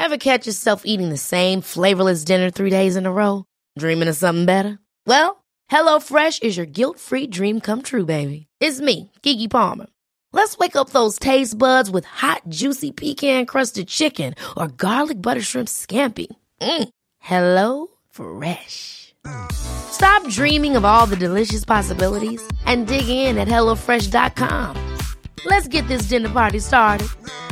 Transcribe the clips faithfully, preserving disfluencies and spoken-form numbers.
Ever catch yourself eating the same flavorless dinner three days in a row? Dreaming of something better? Well, HelloFresh is your guilt-free dream come true, baby. It's me, Keke Palmer. Let's wake up those taste buds with hot, juicy pecan-crusted chicken or garlic butter shrimp scampi. Mm. Hello Fresh. Stop dreaming of all the delicious possibilities and dig in at hello fresh dot com. Let's get this dinner party started.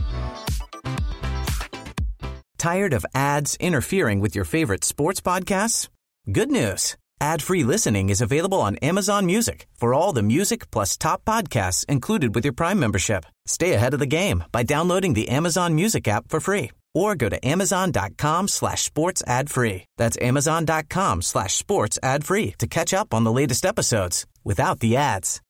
Tired of ads interfering with your favorite sports podcasts? Good news. Ad-free listening is available on Amazon Music for all the music plus top podcasts included with your Prime membership. Stay ahead of the game by downloading the Amazon Music app for free or go to amazon.com slash sports ad free. That's amazon.com slash sports ad free to catch up on the latest episodes without the ads.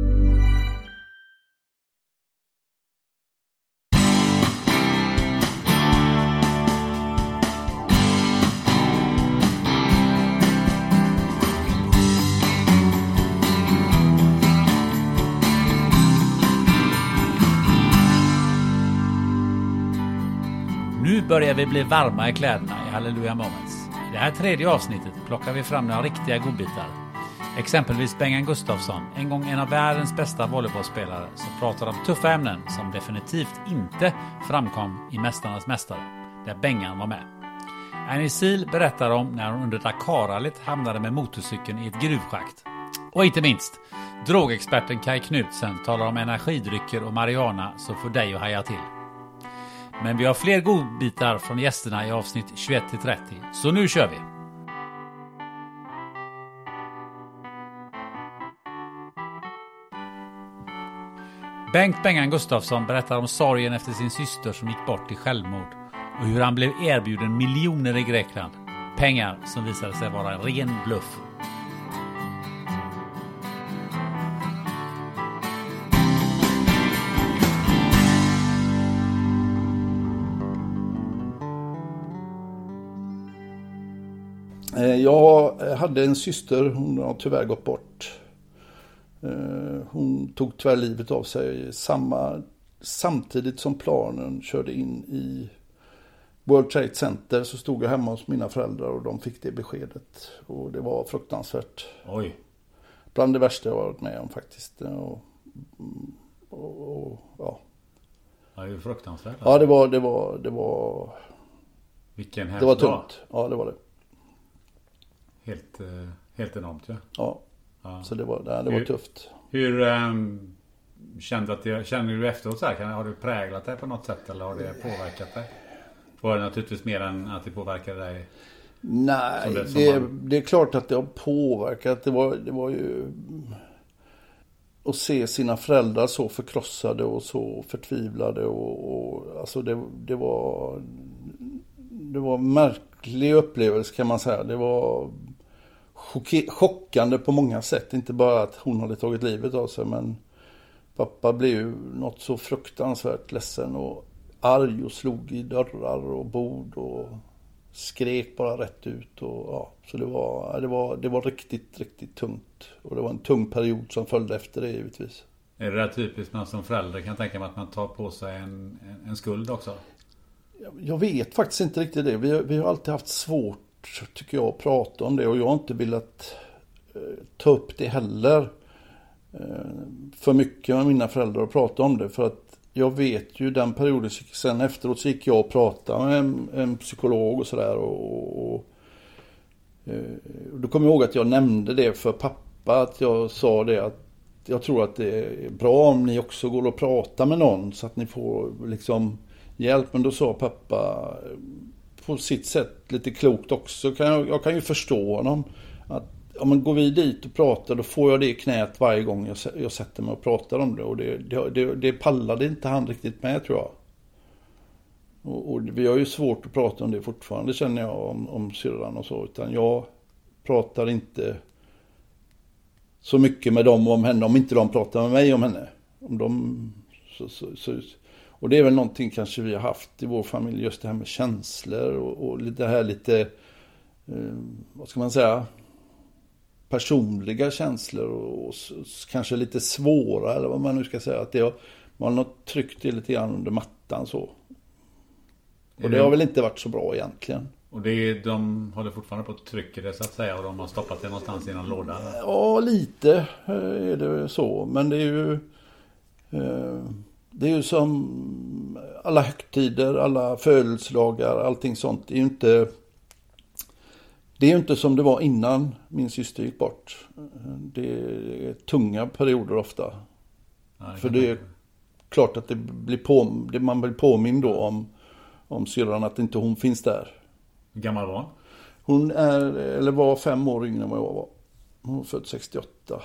Nu börjar vi bli varma i kläderna i Hallelujah Moments. I det här tredje avsnittet plockar vi fram några riktiga godbitar. Exempelvis Bengan Gustafsson, en gång en av världens bästa volleybollspelare, som pratar om tuffa ämnen som definitivt inte framkom i Mästarnas mästare, där Bengan var med. Annie Seal berättar om när hon under Dakar-rallyt hamnade med motorcykeln i ett gruvschakt. Och inte minst, drogexperten Kai Knudsen talar om energidrycker och marijuana som får dig att haja till. Men vi har fler godbitar från gästerna i avsnitt tjugoett till trettio, så nu kör vi! Bengt Bengan Gustafsson berättar om sorgen efter sin syster som gick bort i självmord och hur han blev erbjuden miljoner i Grekland. Pengar som visade sig vara en ren bluff. Jag hade en syster, hon har tyvärr gått bort. Hon tog tyvärr livet av sig samma, samtidigt som planen körde in i World Trade Center, så stod jag hemma hos mina föräldrar och de fick det beskedet. Och det var fruktansvärt. Oj. Bland det värsta jag varit med om faktiskt. Och, och, och, ja. Ja, det är fruktansvärt. Ja, det var, det var, det var... Vilken hemskt det var tungt. Ja, det var det. Helt, helt enormt, ja. Ja, ja. Så det var, det, det var hur, tufft. Hur um, kände, att det, kände du efteråt så här? Kan, har du präglat dig på något sätt eller har det påverkat dig? Var det naturligtvis mer än att det påverkade dig? Nej, det, det, man... det är klart att det har påverkat. Det var, det var ju att se sina föräldrar så förkrossade och så förtvivlade. Och, och, alltså det, det var det var en märklig upplevelse kan man säga. Det var chock- chockande på många sätt. Inte bara att hon hade tagit livet av sig, men pappa blev ju något så fruktansvärt ledsen och arg och slog i dörrar och bord och skrek bara rätt ut. Och, ja, så det var, det, var, det var riktigt, riktigt tungt. Och det var en tung period som följde efter det givetvis. Är det där typiskt man som förälder kan tänka mig att man tar på sig en, en, en skuld också? Jag vet faktiskt inte riktigt det. Vi har, vi har alltid haft svårt, tycker jag, att prata om det. Och jag har inte velat eh, ta upp det heller eh, för mycket med mina föräldrar och prata om det. För att jag vet ju den perioden, sen efteråt så gick jag och pratade med en, en psykolog och sådär. Och, och, eh, då kommer jag ihåg att jag nämnde det för pappa, att jag sa det att jag tror att det är bra om ni också går och pratar med någon så att ni får liksom hjälp. Men då sa pappa på sitt sätt lite klokt också. Kan jag, jag kan ju förstå honom. Att om man går vi dit och pratar, då får jag det i knät varje gång jag, jag sätter mig och pratar om det. Och det, det, det, det pallade inte han riktigt med, tror jag. Och, och vi har ju svårt att prata om det fortfarande, känner jag, om, om syrran och så. Utan jag pratar inte så mycket med dem om henne, om inte de pratar med mig om henne. Om de, så, så, så, och det är väl någonting kanske vi har haft i vår familj, just det här med känslor och, och det här lite, eh, vad ska man säga, personliga känslor och, och kanske lite svåra, eller vad man nu ska säga, att det har, man har tryckt det lite grann under mattan så. Och det har väl inte varit så bra egentligen. Och det är, de håller fortfarande på att trycka det så att säga, och de har stoppat det någonstans i någon låda? Ja, lite är det så. Men det är ju det är ju som alla högtider, alla födelsedagar, allting sånt. Det är ju inte, det är ju inte som det var innan min syster gick bort. Det är tunga perioder ofta. Ja, det För det är klart att det blir på, det man blir påmind då om, om syrran att inte hon finns där. Hur gammal var hon? Hon är, eller var fem år yngre än vad jag var. Hon var född sextioåtta.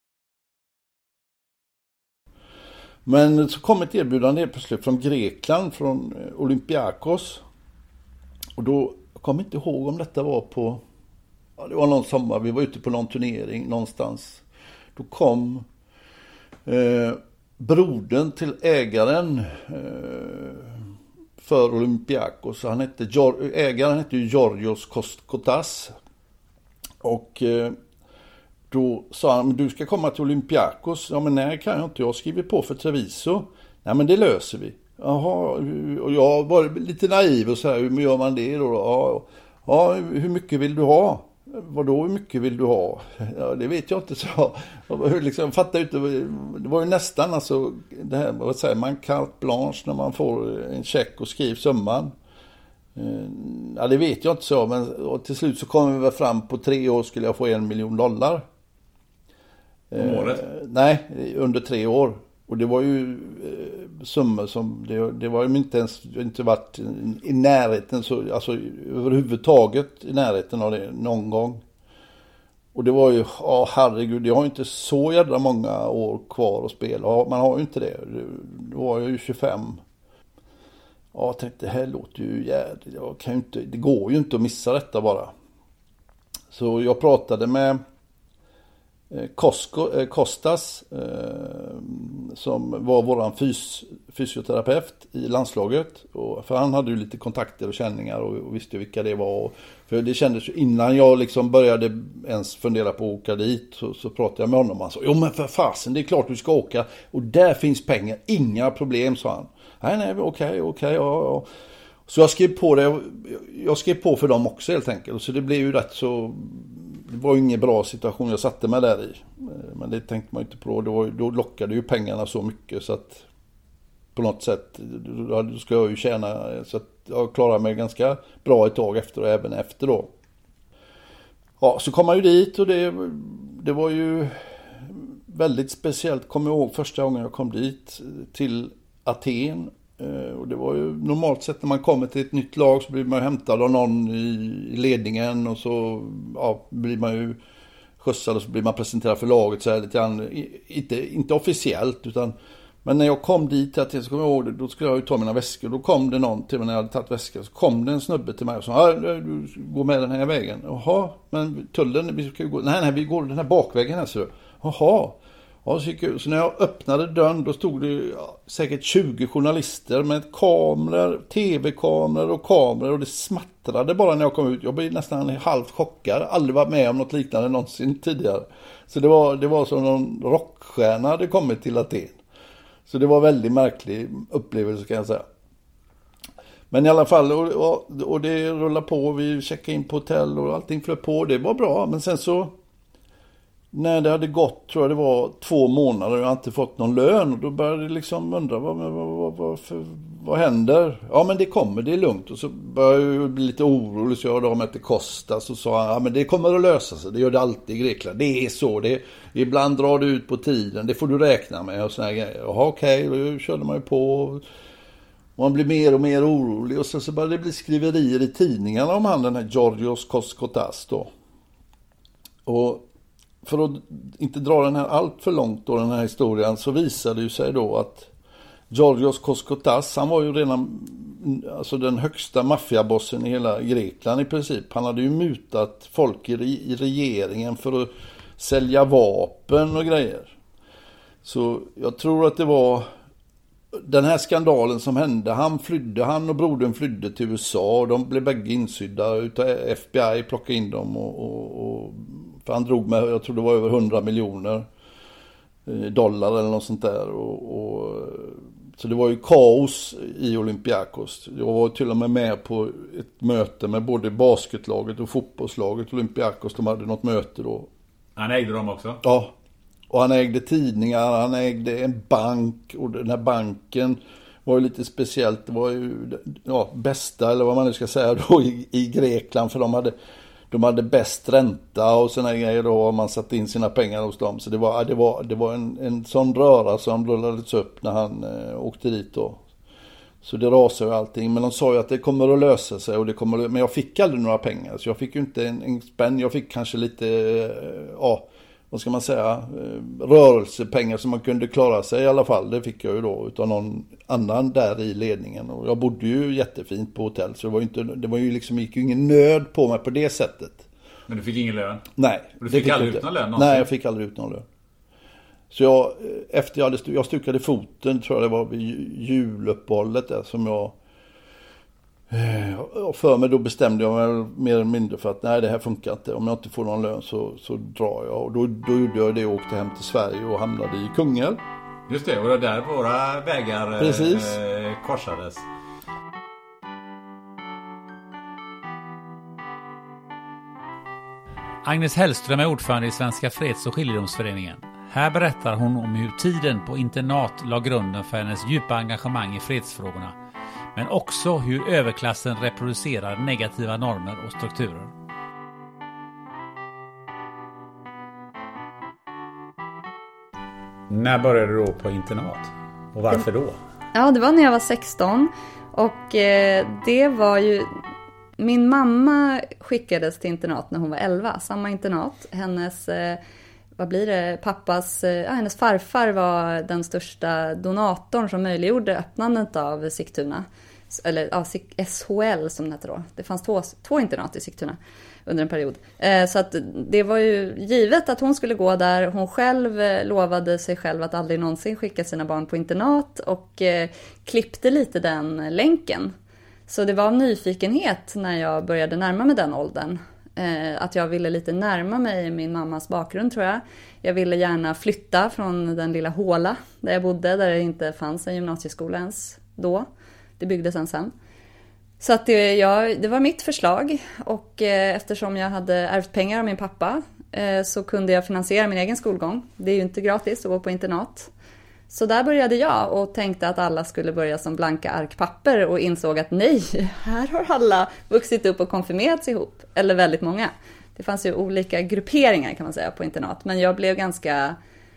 Men så kom ett erbjudande plötsligt från Grekland, från Olympiakos. Och då jag kommer inte ihåg om detta var på, ja, det var någon sommar, vi var ute på någon turnering någonstans. Då kom eh, brodern till ägaren eh, för Olympiakos. Han hette, ägaren hette ju Georgios Kostas. Och eh, då sa han, du ska komma till Olympiakos. Ja, men nej, kan jag inte. Jag skriver på för Treviso. Nej, men det löser vi. Jaha, och jag var lite naiv och så här, hur gör man det då? Ja, ja, hur mycket vill du ha? Vadå, hur mycket vill du ha? Ja, det vet jag inte, så jag liksom, fattar inte. Det var ju nästan alltså, det här, vad säger man, carte blanche när man får en check och skriver summan. Ja, det vet jag inte så, men och till slut så kom vi väl fram på tre år skulle jag få en miljon dollar. Om året? Eh, nej, under tre år. Och det var ju eh, summor som, det, det var ju inte ens, inte varit i närheten, så, alltså överhuvudtaget i närheten av det någon gång. Och det var ju, ja herregud, jag har inte så jävla många år kvar att spela. Ja, man har ju inte det. Det var ju tjugofem. Ja, jag tänkte, det här låter ju jävligt. Jag kan ju inte, det går ju inte att missa detta bara. Så jag pratade med Kosko, Kostas eh, som var våran fys, fysioterapeut i landslaget. Och, för han hade ju lite kontakter och känningar och, och visste vilka det var. Och, för det kändes ju, innan jag liksom började ens fundera på att åka dit så, så pratade jag med honom. Han sa, jo men för fasen, det är klart du ska åka. Och där finns pengar, inga problem, sa han. Nej, nej, okej, okej, okay, ja, ja. Så jag skrev på det, jag skrev på för dem också helt enkelt. Så det blev ju rätt så, det var ju ingen bra situation jag satte mig där i. Men det tänkte man inte på då, då lockade ju pengarna så mycket så att på något sätt, då ska jag ju tjäna, så att jag klarar mig ganska bra ett tag efter och även efter då. Ja, så kom man ju dit och det, det var ju väldigt speciellt, kommer jag ihåg första gången jag kom dit till Aten. Och det var ju normalt sett när man kommer till ett nytt lag så blir man hämtad av någon i ledningen och så ja, blir man ju skjutsad och så blir man presenterad för laget så här lite grann, inte, inte officiellt utan, men när jag kom dit till Aten så kommer jag ihåg det, då skulle jag ju ta mina väskor, då kom det någon till mig när jag hade tagit väskor, så kom det en snubbe till mig och sa, du går med den här vägen. Jaha, men tullen, vi ska ju gå, nej nej vi går den här bakvägen här, så du. Jaha. Ja, så, så när jag öppnade dörren då stod det ja, säkert tjugo journalister med kameror, tv-kameror och kameror och det smattrade bara när jag kom ut. Jag blev nästan halvt chockad, aldrig varit med om något liknande någonsin tidigare. Så det var, det var som någon rockstjärna hade kommit till Aten. Så det var en väldigt märklig upplevelse kan jag säga. Men i alla fall, och, och, och det rullade på, vi checkade in på hotell och allting flöt på, det var bra. Men sen så när det hade gått, tror jag det var två månader och jag inte fått någon lön. Och då började jag liksom undra, vad, vad, vad, vad, för, vad händer? Ja men det kommer, det är lugnt. Och så började jag bli lite orolig så jag då med till Kostas och sa, ja men det kommer att lösa sig. Det gör det alltid i Grekland. Det är så, det, ibland drar det ut på tiden. Det får du räkna med och såna här grejer. Jaha okej, okay, då körde man ju på. Och man blir mer och mer orolig. Och så, så började det bli skriverier i tidningarna om han den här Georgios Kostas då. Och för att inte dra den här allt för långt då, den här historien, så visade det ju sig då att Georgios Kostas, han var ju redan alltså den högsta maffiabossen i hela Grekland i princip. Han hade ju mutat folk i, i regeringen för att sälja vapen och grejer. Så jag tror att det var den här skandalen som hände. Han flydde, han och brodern flydde till U S A och de blev bägge insydda utav F B I, plockade in dem och, och, och för han drog med, jag tror det var över hundra miljoner dollar eller något sånt där och, och Så det var ju kaos i Olympiakos. Jag var till och med med på ett möte med både basketlaget och fotbollslaget. Olympiakos, de hade något möte då. Han ägde dem också? Ja, och han ägde tidningar, han ägde en bank. Och den här banken var ju lite speciellt. Det var ju ja, bästa, eller vad man nu ska säga då, i, i Grekland. För de hade, de hade bäst ränta och såna grejer då. Och man satt in sina pengar hos dem. Så det var, det var, det var en, en sån röra som rullades upp när han eh, åkte dit då. Så det rasade ju allting. Men de sa ju att det kommer att lösa sig. Och det kommer att, men jag fick aldrig några pengar. Så jag fick ju inte en, en spänn. Jag fick kanske lite, eh, ja, vad ska man säga, eh, rörelsepengar som man kunde klara sig i alla fall. Det fick jag ju då utav någon annan där i ledningen. Och jag bodde ju jättefint på hotell. Så det var ju, inte, det var ju liksom, gick ju ingen nöd på mig på det sättet. Men du fick ingen lön? Nej. Och du fick, fick aldrig ut någon lön någonsin? Nej, jag fick aldrig ut någon lön. Så jag, efter jag, hade, jag stukade foten, tror jag det var vid juluppehållet där, som jag eh, för mig då bestämde jag mig mer eller mindre för att nej, det här funkar inte. Om jag inte får någon lön så, så drar jag. Och då, då gjorde jag det och åkte hem till Sverige och hamnade i Kungälv. Just det, och det där våra vägar Precis. Eh, korsades. Agnes Hellström är ordförande i Svenska Freds- och skiljedomsföreningen. Här berättar hon om hur tiden på internat la grunden för hennes djupa engagemang i fredsfrågorna. Men också hur överklassen reproducerar negativa normer och strukturer. När började du då på internat? Och varför då? Ja, det var när jag var sexton. Och eh, det var ju... Min mamma skickades till internat när hon var elva. Samma internat. Hennes... Eh, vad blir det? Pappas... Eh, ja, hennes farfar var den största donatorn som möjliggjorde öppnandet av Sigtuna. Eller ja, S H L som det heter då. Det fanns två, två internat i Sigtuna under en period. Eh, så att det var ju givet att hon skulle gå där. Hon själv eh, lovade sig själv att aldrig någonsin skicka sina barn på internat. Och eh, klippte lite den länken. Så det var av nyfikenhet när jag började närma mig den åldern. Eh, att jag ville lite närma mig min mammas bakgrund, tror jag. Jag ville gärna flytta från den lilla håla där jag bodde. Där det inte fanns en gymnasieskola ens då. Det byggdes sen sen. Så att det, jag, det var mitt förslag. Och eh, eftersom jag hade ärvt pengar av min pappa eh, så kunde jag finansiera min egen skolgång. Det är ju inte gratis att gå på internat. Så där började jag och tänkte att alla skulle börja som blanka arkpapper och insåg att nej, här har alla vuxit upp och konfirmerats ihop. Eller väldigt många. Det fanns ju olika grupperingar kan man säga på internat. Men jag blev ganska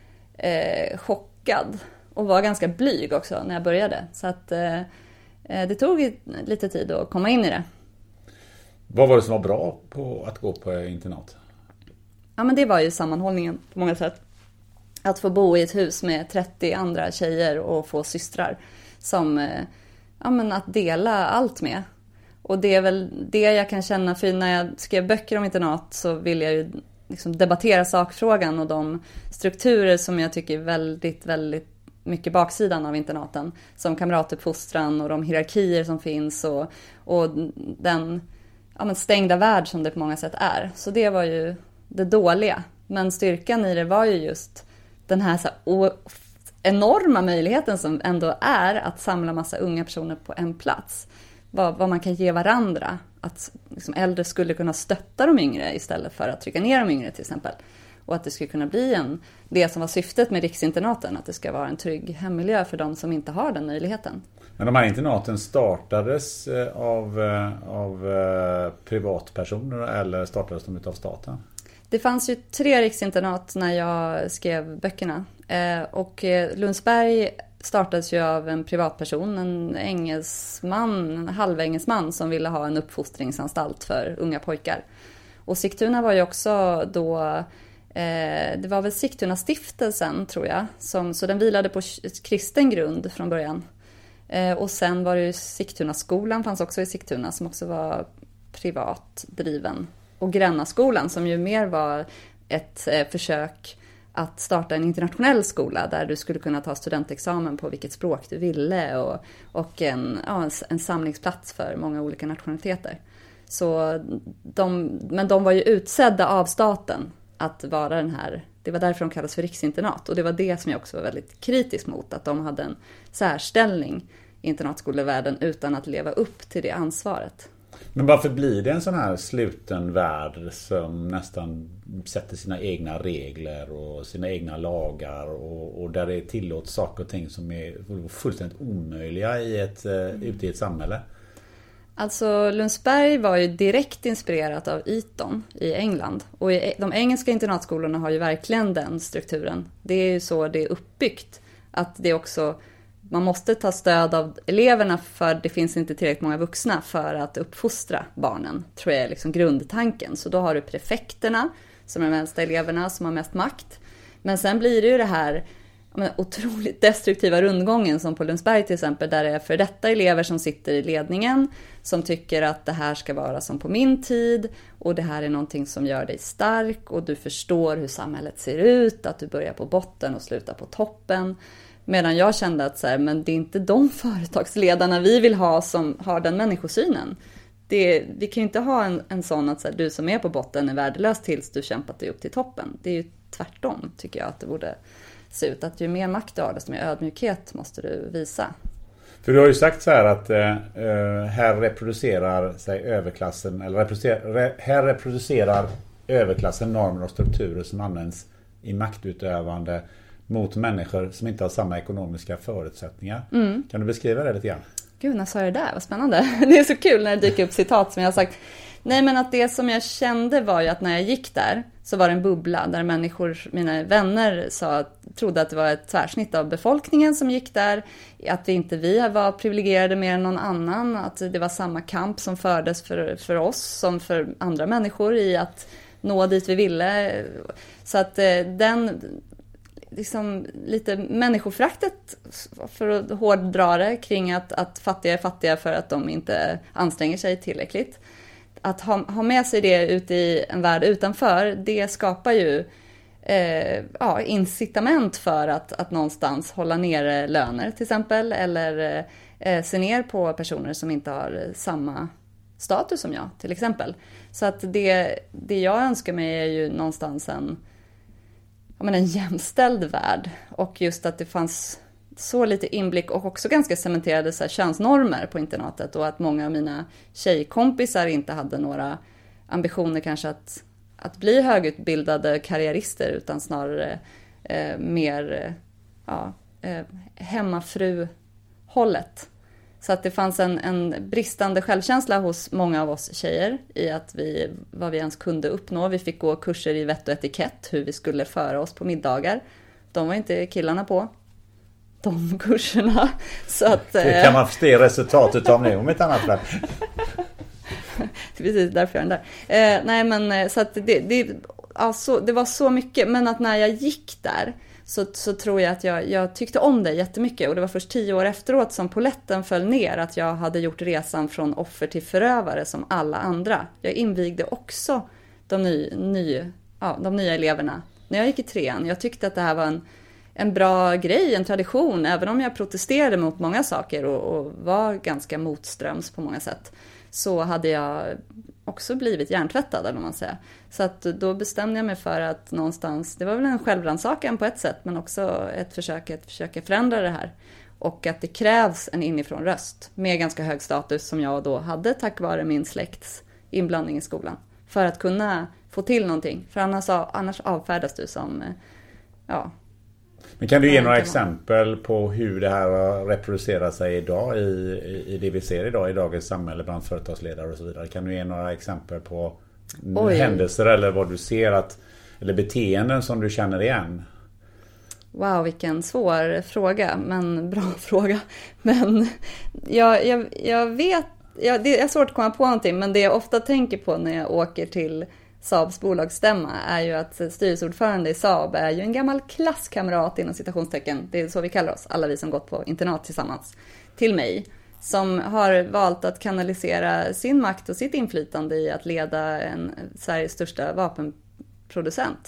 eh, chockad och var ganska blyg också när jag började. Så att eh, det tog lite tid att komma in i det. Vad var det som var bra på att gå på internat? Ja, men det var ju sammanhållningen på många sätt. Att få bo i ett hus med trettio andra tjejer och få systrar som, ja, men att dela allt med. Och det är väl det jag kan känna, för när jag skrev böcker om internat så vill jag ju liksom debattera sakfrågan och de strukturer som jag tycker är väldigt, väldigt mycket baksidan av internaten. Som kamratuppfostran och de hierarkier som finns och, och den ja, men stängda värld som det på många sätt är. Så det var ju det dåliga. Men styrkan i det var ju just den här, så här enorma möjligheten som ändå är att samla massa unga personer på en plats. Vad, vad man kan ge varandra. Att liksom äldre skulle kunna stötta de yngre istället för att trycka ner de yngre till exempel. Och att det skulle kunna bli en, det som var syftet med riksinternaten, att det ska vara en trygg hemmiljö för de som inte har den möjligheten. Men de här internaten startades av, av privatpersoner eller startades de av staten? Det fanns ju tre riksinternat när jag skrev böckerna. Eh, och Lundsberg startades ju av en privatperson, en engelsman, en halvengelsman som ville ha en uppfostringsanstalt för unga pojkar. Och Sigtuna var ju också då, eh, det var väl Sigtuna stiftelsen tror jag, som, så den vilade på kristen grund från början. Eh, och sen var det ju Sigtuna skolan, fanns också i Sigtuna, som också var privat driven. Och Grännaskolan som ju mer var ett eh, försök att starta en internationell skola där du skulle kunna ta studentexamen på vilket språk du ville och, och en, ja, en samlingsplats för många olika nationaliteter. Så de, men de var ju utsedda av staten att vara den här Det var därför de kallades för riksinternat. Och det var det som jag också var väldigt kritisk mot. Att de hade en särställning i internatskolevärlden utan att leva upp till det ansvaret. Men varför blir det en sån här sluten värld som nästan sätter sina egna regler och sina egna lagar och, och där det tillåts saker och ting som är fullständigt omöjliga i ett, mm. ute i ett samhälle? Alltså Lundsberg var ju direkt inspirerat av Eton i England. Och de engelska internatskolorna har ju verkligen den strukturen. Det är ju så det är uppbyggt. Att det också, man måste ta stöd av eleverna för det finns inte tillräckligt många vuxna för att uppfostra barnen. Tror jag är liksom grundtanken. Så då har du prefekterna som är de äldsta eleverna som har mest makt. Men sen blir det ju det här men, otroligt destruktiva rundgången som på Lundsberg till exempel. Där det är för detta elever som sitter i ledningen. Som tycker att det här ska vara som på min tid. Och det här är någonting som gör dig stark. Och du förstår hur samhället ser ut. Att du börjar på botten och slutar på toppen. Medan jag kände att så här, men det är inte de företagsledarna vi vill ha som har den människosynen. Det, vi kan ju inte ha en, en sån att så här, du som är på botten är värdelös tills du kämpat dig upp till toppen. Det är ju tvärtom tycker jag att det borde se ut. Att ju mer makt du har desto mer ödmjukhet måste du visa. För du har ju sagt så här att eh, här reproducerar sig överklassen eller reproducerar, re, här reproducerar överklassen normer och strukturer som används i maktutövande mot människor som inte har samma ekonomiska förutsättningar. Mm. Kan du beskriva det lite grann? Gud, när sa jag det där? Vad spännande. Det är så kul när det dyker upp citat som jag har sagt. Nej, men att det som jag kände var ju att när jag gick där så var det en bubbla där människor, mina vänner sa, trodde att det var ett tvärsnitt av befolkningen som gick där. Att vi inte vi var privilegierade mer än någon annan. Att det var samma kamp som fördes för, för oss som för andra människor i att nå dit vi ville. Så att den... liksom lite människofraktet för att hårdra det kring att, att fattiga är fattiga för att de inte anstränger sig tillräckligt. Att ha, ha med sig det ut i en värld utanför, det skapar ju eh, ja, incitament för att, att någonstans hålla nere löner till exempel. Eller eh, se ner på personer som inte har samma status som jag till exempel. Så att det, det jag önskar mig är ju någonstans en men en jämställd värld och just att det fanns så lite inblick och också ganska cementerade så här, könsnormer på internatet och att många av mina tjejkompisar inte hade några ambitioner kanske att, att bli högutbildade karriärister utan snarare eh, mer ja, eh, hemmafru-hållet. Så att det fanns en, en bristande självkänsla hos många av oss tjejer i att vi, vad vi ens kunde uppnå. Vi fick gå kurser i vett och etikett, hur vi skulle föra oss på middagar. De var inte killarna på, de kurserna. Så att, det kan man se resultatet av nu om ett annat fall. Precis, därför är den där. Eh, nej men så att det, det, alltså, det var så mycket, men att när jag gick där Så, så tror jag att jag, jag tyckte om det jättemycket. Och det var först tio år efteråt som poletten föll ner. Att jag hade gjort resan från offer till förövare som alla andra. Jag invigde också de, ny, ny, ja, de nya eleverna när jag gick i trean. Jag tyckte att det här var en, en bra grej, en tradition. Även om jag protesterade mot många saker och, och var ganska motströms på många sätt. Så hade jag också blivit hjärntvättad, eller man säger. Så att då bestämde jag mig för att någonstans, det var väl en självrannsakan på ett sätt, men också ett försök att försöka förändra det här. Och att det krävs en inifrån röst med ganska hög status som jag då hade tack vare min släkts inblandning i skolan. För att kunna få till någonting. För annars, annars avfärdas du som, ja... Men kan du ge några exempel på hur det här reproducerar sig idag i, i det vi ser idag i dagens samhälle bland företagsledare och så vidare? Kan du ge några exempel på Oj. händelser eller vad du ser att, eller beteenden som du känner igen? Wow, vilken svår fråga, men bra fråga. Men jag, jag, jag vet, jag, det är svårt att komma på någonting, men det jag ofta tänker på när jag åker till Saabs bolagsstämma är ju att styrelseordförande i Saab är ju en gammal klasskamrat inom citationstecken, det är så vi kallar oss, alla vi som gått på internat tillsammans, till mig, som har valt att kanalisera sin makt och sitt inflytande i att leda en Sveriges största vapenproducent.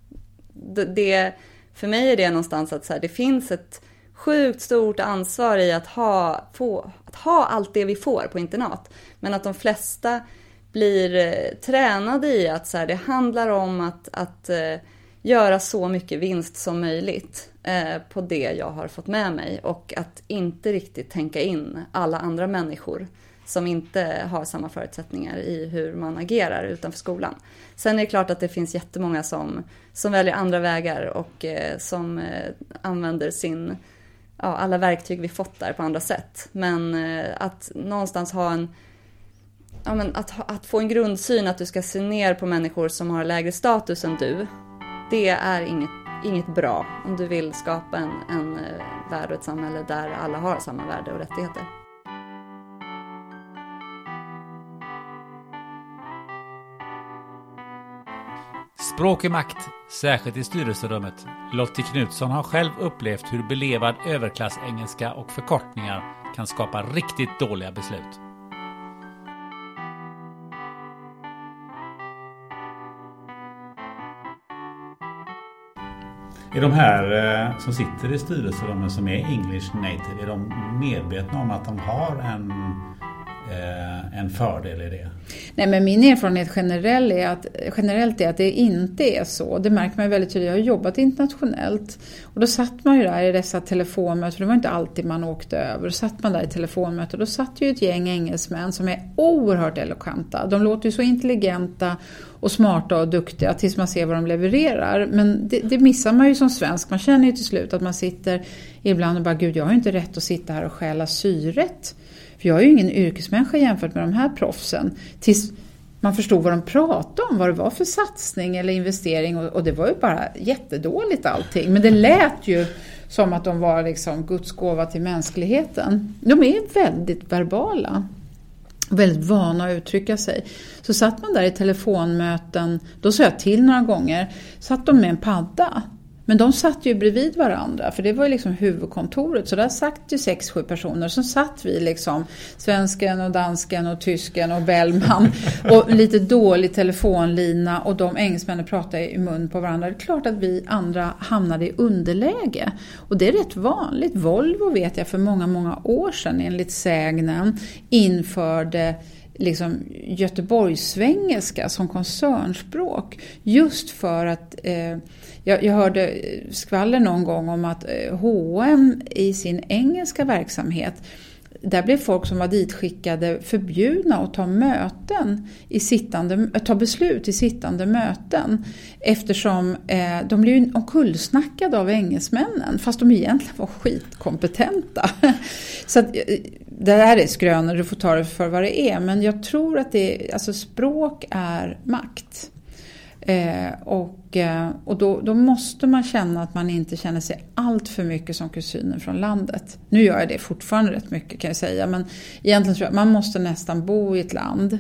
Det, för mig är det någonstans att så här, det finns ett sjukt stort ansvar i att ha, få, att ha allt det vi får på internat, men att de flesta blir tränade i att så här, det handlar om att, att göra så mycket vinst som möjligt eh, på det jag har fått med mig. Och att inte riktigt tänka in alla andra människor som inte har samma förutsättningar i hur man agerar utanför skolan. Sen är det klart att det finns jättemånga som, som väljer andra vägar och eh, som eh, använder sin, ja, alla verktyg vi fått där på andra sätt. Men eh, att någonstans ha en, ja, men att, att få en grundsyn att du ska se ner på människor som har lägre status än du, det är inget, inget bra om du vill skapa en, en eh, värld och ett samhälle där alla har samma värde och rättigheter. Språk är makt, särskilt i styrelserummet. Lottie Knutsson har själv upplevt hur belevad överklassengelska och förkortningar kan skapa riktigt dåliga beslut. Är de här eh, som sitter i styrelserummen som är English native, är de medvetna om att de har en, eh, en fördel i det? Nej, men min erfarenhet generellt är, att, generellt är att det inte är så. Det märker man väldigt tydligt. Jag har jobbat internationellt och då satt man ju där i dessa telefonmöten, för det var inte alltid man åkte över. Då satt man där i telefonmöten och då satt ju ett gäng engelsmän som är oerhört elokanta. De låter ju så intelligenta och smarta och duktiga tills man ser vad de levererar. Men det, det missar man ju som svensk. Man känner ju till slut att man sitter ibland och bara, gud, jag har ju inte rätt att sitta här och stjäla syret. För jag är ju ingen yrkesmänniska jämfört med de här proffsen. Tills man förstod vad de pratade om, vad det var för satsning eller investering. Och, och det var ju bara jättedåligt allting. Men det lät ju som att de var liksom Guds gåva till mänskligheten. De är väldigt verbala. Väldigt vana att uttrycka sig. Så satt man där i telefonmöten, då sa jag till några gånger, satt de med en padda. Men de satt ju bredvid varandra, för det var ju liksom huvudkontoret. Så där satt ju sex, sju personer. Så satt vi liksom, svensken och dansken och tysken och Bellman. Och lite dålig telefonlina, och de engelsmännen pratade i mun på varandra. Det är klart att vi andra hamnade i underläge. Och det är rätt vanligt. Volvo vet jag för många, många år sedan enligt sägnen införde liksom göteborgssvengelska som koncernspråk. Just för att... Eh, Jag, jag hörde skvaller någon gång om att H och M i sin engelska verksamhet, där blev folk som var ditskickade förbjudna att ta möten i sittande, ta beslut i sittande möten, eftersom eh, de blev omkullsnackade av engelsmännen fast de egentligen var skitkompetenta. Så att, det här är skrönor, du får ta det för vad det är, men jag tror att det, alltså språk är makt. Eh, och eh, och då, då måste man känna att man inte känner sig allt för mycket som kusinen från landet. Nu gör jag det fortfarande rätt mycket, kan jag säga, men egentligen tror jag att man måste nästan bo i ett land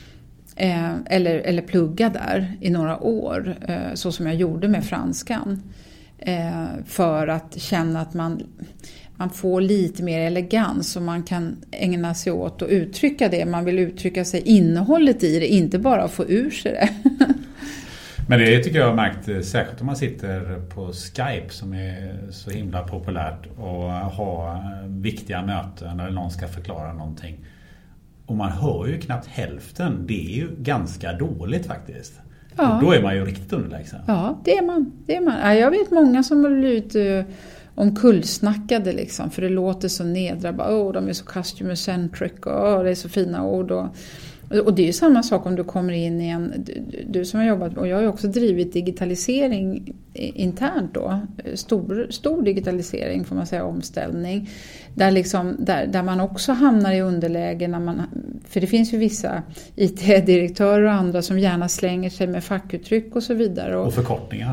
eh, eller, eller plugga där i några år, eh, så som jag gjorde med franskan, eh, för att känna att man, man får lite mer elegans och man kan ägna sig åt och uttrycka det man vill uttrycka sig, innehållet i det, inte bara få ur sig det. Men det tycker jag har märkt, särskilt om man sitter på Skype som är så himla populärt, och har viktiga möten eller någon ska förklara någonting. Och man hör ju knappt hälften. Det är ju ganska dåligt faktiskt. Ja. Och då är man ju riktigt underlägsen. Ja, det är man. Det är man. Jag vet många som har blivit omkullsnackade liksom, för det låter så nedra. Åh, oh, de är så customer centric och oh, det är så fina ord och... Och det är ju samma sak om du kommer in i en, du, du som har jobbat, och jag har ju också drivit digitalisering internt då, stor, stor digitalisering får man säga, omställning, där, liksom, där, där man också hamnar i underläge, när man, för det finns ju vissa I T-direktörer och andra som gärna slänger sig med fackuttryck och så vidare. Och, och förkortningar.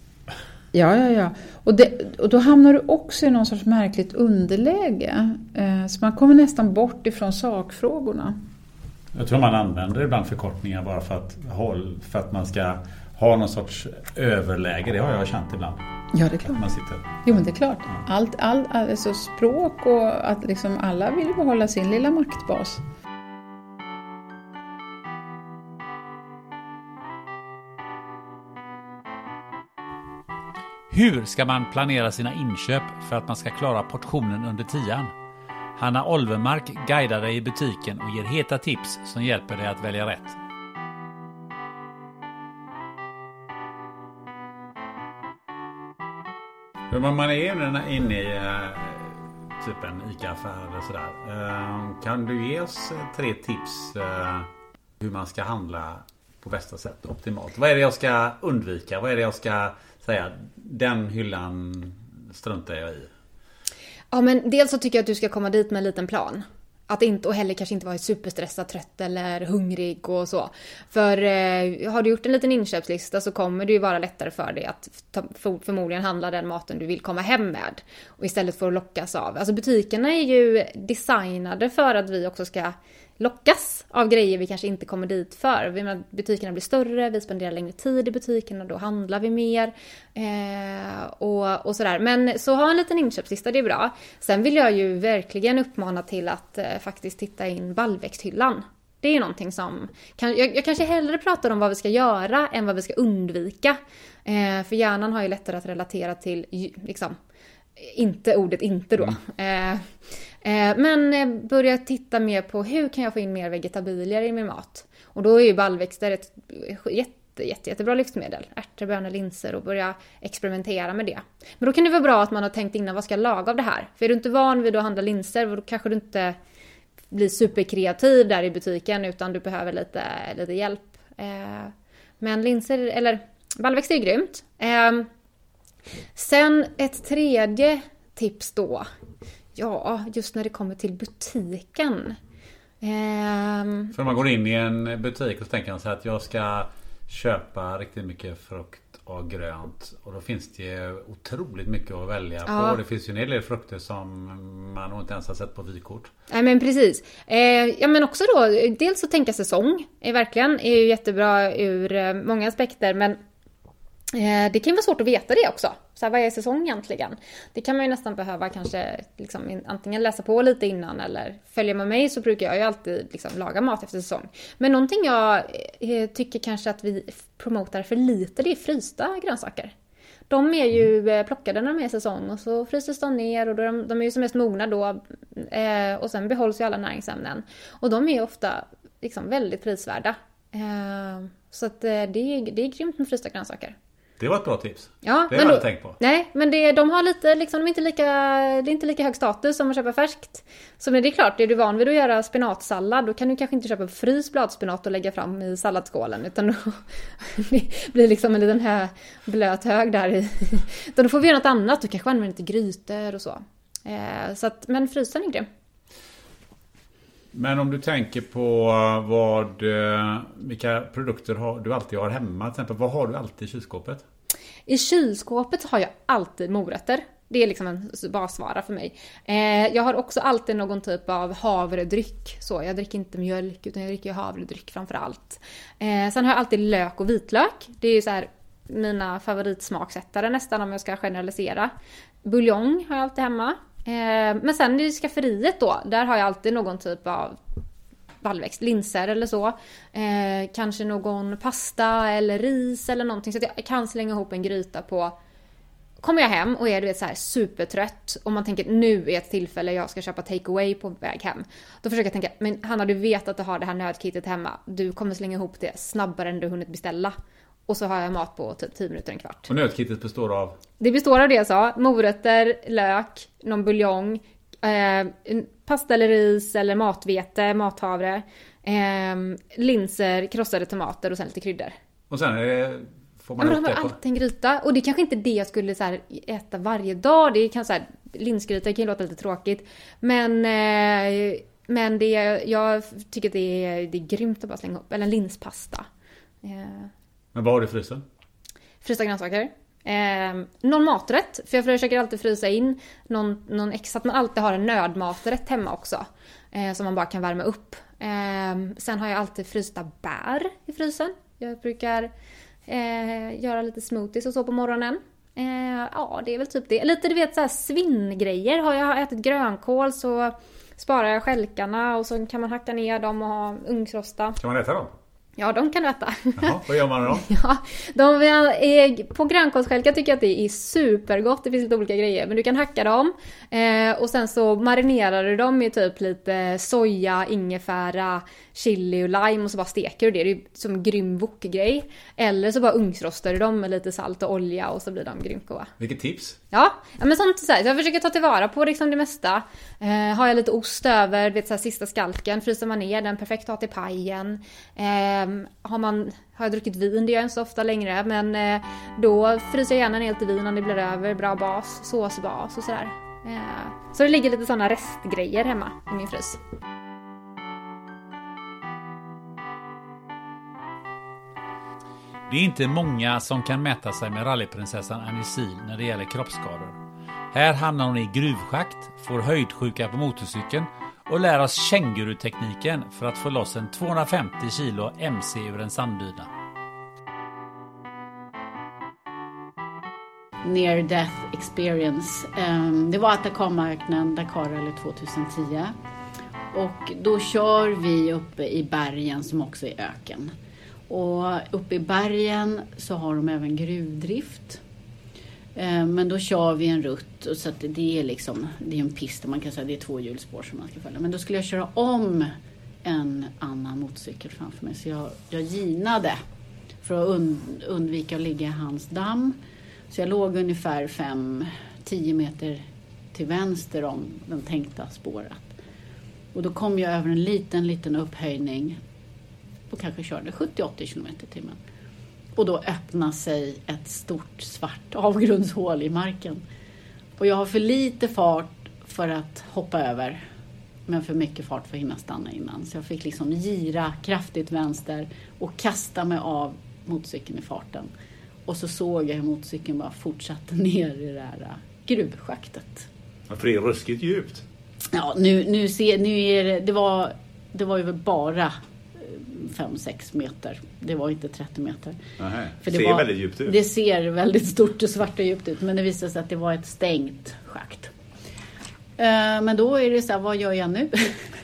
Ja, ja, ja. Och, det, och då hamnar du också i någon sorts märkligt underläge, eh, så man kommer nästan bort ifrån sakfrågorna. Jag tror man använder ibland förkortningar bara för att, för att man ska ha någon sorts överläge. Det har jag känt ibland. Ja, det är klart. Man sitter. Jo, men det är klart. Allt, all, alltså språk och att liksom alla vill behålla sin lilla maktbas. Hur ska man planera sina inköp för att man ska klara portionen under tian? Hanna Olvemark guidar dig i butiken och ger heta tips som hjälper dig att välja rätt. För man är ju inne i uh, typ en ICA-affär eller sådär. Uh, kan du ge oss tre tips uh, hur man ska handla på bästa sätt optimalt? Vad är det jag ska undvika? Vad är det jag ska säga? Den hyllan struntar jag i. Ja, men dels så tycker jag att du ska komma dit med en liten plan. Att inte, och heller kanske inte vara superstressad, trött eller hungrig och så. För eh, har du gjort en liten inköpslista så kommer det ju vara lättare för dig att ta, för, förmodligen handla den maten du vill komma hem med. Och istället för att lockas av. Alltså butikerna är ju designade för att vi också ska lockas av grejer vi kanske inte kommer dit för. Butikerna blir större, vi spenderar längre tid i butikerna, då handlar vi mer eh, och, och sådär. Men så ha en liten inköpslista, det är bra. Sen vill jag ju verkligen uppmana till att eh, faktiskt titta in baljväxthyllan. Det är ju någonting som... Kan, jag, jag kanske hellre pratar om vad vi ska göra än vad vi ska undvika. Eh, för hjärnan har ju lättare att relatera till liksom... Inte ordet inte då. Mm. Eh, eh, men börja titta mer på hur kan jag få in mer vegetabilier i min mat. Och då är ju baljväxter ett jätte, jätte, jättebra livsmedel. Ärtor, bönor, linser och börja experimentera med det. Men då kan det vara bra att man har tänkt innan vad ska jag laga av det här. För är du inte van vid att handla linser då kanske du inte blir superkreativ där i butiken utan du behöver lite, lite hjälp. Eh, men linser, eller baljväxter är grymt. Eh, Sen ett tredje tips då. Ja, just när det kommer till butiken. Ehm... För man går in i en butik och tänker så här att jag ska köpa riktigt mycket frukt och grönt. Och då finns det otroligt mycket att välja ja. på. Det finns ju en hel del frukter som man nog inte ens har sett på vykort. Nej, men precis. Eh, ja, men också då, dels att tänka säsong är verkligen är ju jättebra ur eh, många aspekter. Men det kan vara svårt att veta det också. Så här, vad är säsong egentligen? Det kan man ju nästan behöva kanske liksom, antingen läsa på lite innan eller följa med mig så brukar jag ju alltid liksom, laga mat efter säsong. Men någonting jag eh, tycker kanske att vi promotar för lite, det är frysta grönsaker. De är ju eh, plockade när de är säsong och så fryses de ner och då de, de är ju som mest mogna då eh, och sen behålls ju alla näringsämnen. Och de är ju ofta liksom, väldigt prisvärda. Eh, så att, eh, det, är, det är grymt med frysta grönsaker. Det var ett bra tips. Ja, det har jag tänkt på. Nej, men det, de har lite, liksom, de är inte lika, det är inte lika hög status som att köpa färskt. Så men det är klart, är du van vid att göra spenatsallad, då kan du kanske inte köpa frys bladspenat och lägga fram i salladsskålen. Utan då det blir liksom en liten hö, blöt hög där i. Då får vi göra något annat, du kanske använder lite grytor och så. Eh, så att, men frysen är grym. Men om du tänker på vad, vilka produkter har, du alltid har hemma, till exempel, vad har du alltid i kylskåpet? I kylskåpet har jag alltid morötter. Det är liksom en basvara för mig. Eh, jag har också alltid någon typ av havredryck. Så jag dricker inte mjölk utan jag dricker havredryck framför allt. Eh, sen har jag alltid lök och vitlök. Det är ju så här mina favoritsmaksättare nästan om jag ska generalisera. Buljong har jag alltid hemma. Men sen i skafferiet då, där har jag alltid någon typ av baljväxt, linser eller så. Eh, kanske någon pasta eller ris eller någonting. Så att jag kan slänga ihop en gryta på. Kommer jag hem och är du vet, så här supertrött och man tänker nu är ett tillfälle jag ska köpa takeaway på väg hem. Då försöker jag tänka, men Hanna du vet att du har det här nödkittet hemma. Du kommer slänga ihop det snabbare än du hunnit beställa. Och så har jag mat på typ tio minuter, en kvart. Och nötkittet består av? Det består av det jag sa. Morötter, lök, någon buljong, eh, pasta eller ris eller matvete, mathavre, eh, linser, krossade tomater och sen lite kryddor. Och sen är det, får man ja, upp det på? Alltid en gryta. Och det är kanske inte det jag skulle så här, äta varje dag. Det kan så här, linsgryta kan ju låta lite tråkigt. Men, eh, men det, jag tycker det är, det är grymt att bara slänga ihop. Eller en linspasta. Eh, Men vad har du i frysen? Frysta grönsaker. Eh, någon maträtt. För jag försöker alltid frysa in någon, någon extra. Att man alltid har en nödmaträtt hemma också. Eh, som man bara kan värma upp. Eh, sen har jag alltid frysta bär i frysen. Jag brukar eh, göra lite smoothies och så på morgonen. Eh, ja, det är väl typ det. Lite du vet så här svinngrejer. Har jag ätit grönkål så sparar jag skälkarna. Och så kan man hacka ner dem och ha ugnsrosta. Kan man äta dem? Ja, de kan du äta. Jaha, vad gör man med dem? Ja, de är, på grönkålsskälkar tycker jag att det är supergott. Det finns lite olika grejer. Men du kan hacka dem. Eh, och sen så marinerar du dem i typ lite soja, ingefära, chili och lime. Och så bara steker du det. Det är som en grym wok-grej. Eller så bara ugnsrostar du dem med lite salt och olja. Och så blir de grymt goda. Vilket tips. Ja, men sånt så här, jag försöker ta tillvara på liksom det mesta. Eh, har jag lite ost över, vet, så här, sista skalken, fryser man ner den perfekt att ha till pajen. Eh, har, man, har jag druckit vin, det gör jag inte så ofta längre, men eh, då fryser jag gärna ner lite vin om det blir över, bra bas, såsbas och sådär. Eh, så det ligger lite sådana restgrejer hemma i min frys. Det är inte många som kan mäta sig med rallyprinsessan Annie Seal när det gäller kroppsskador. Här hamnar hon i gruvschakt, får höjdsjuka på motorcykeln och lär oss kängurutekniken för att få loss en tvåhundrafemtio kilo M C ur en sanddyna. Near Death Experience. Det var Atacamaöknen, Dakar Rally tjugohundratio. Och då kör vi uppe i bergen som också är öken. Och uppe i bergen så har de även gruvdrift. Men då kör vi en rutt, så att det är liksom, det är en pist, man kan säga det är två hjulspår som man ska följa. Men då skulle jag köra om en annan motorcykel framför mig, så jag, jag ginade för att und, undvika att ligga i hans damm. Så jag låg ungefär fem till tio meter till vänster om den tänkta spåret. Och då kom jag över en liten, liten upphöjning och kanske körde sjuttio till åttio kilometer i timmen. Och då öppnar sig ett stort svart avgrundshål i marken. Och jag har för lite fart för att hoppa över, men för mycket fart för att hinna stanna innan. Så jag fick liksom gira kraftigt vänster och kasta mig av motorcykeln i farten. Och så såg jag hur motorcykeln bara fortsatte ner i det här gruvschaktet. Ja, för det är ruskigt djupt. Ja, nu, nu, ser, nu är det, det var, det var ju bara fem sex meter. Det var inte trettio meter. Aha, för det ser var, väldigt djupt ut. Det ser väldigt stort och svart och djupt ut. Men det visade sig att det var ett stängt schakt. Uh, men då är det så här, vad gör jag nu?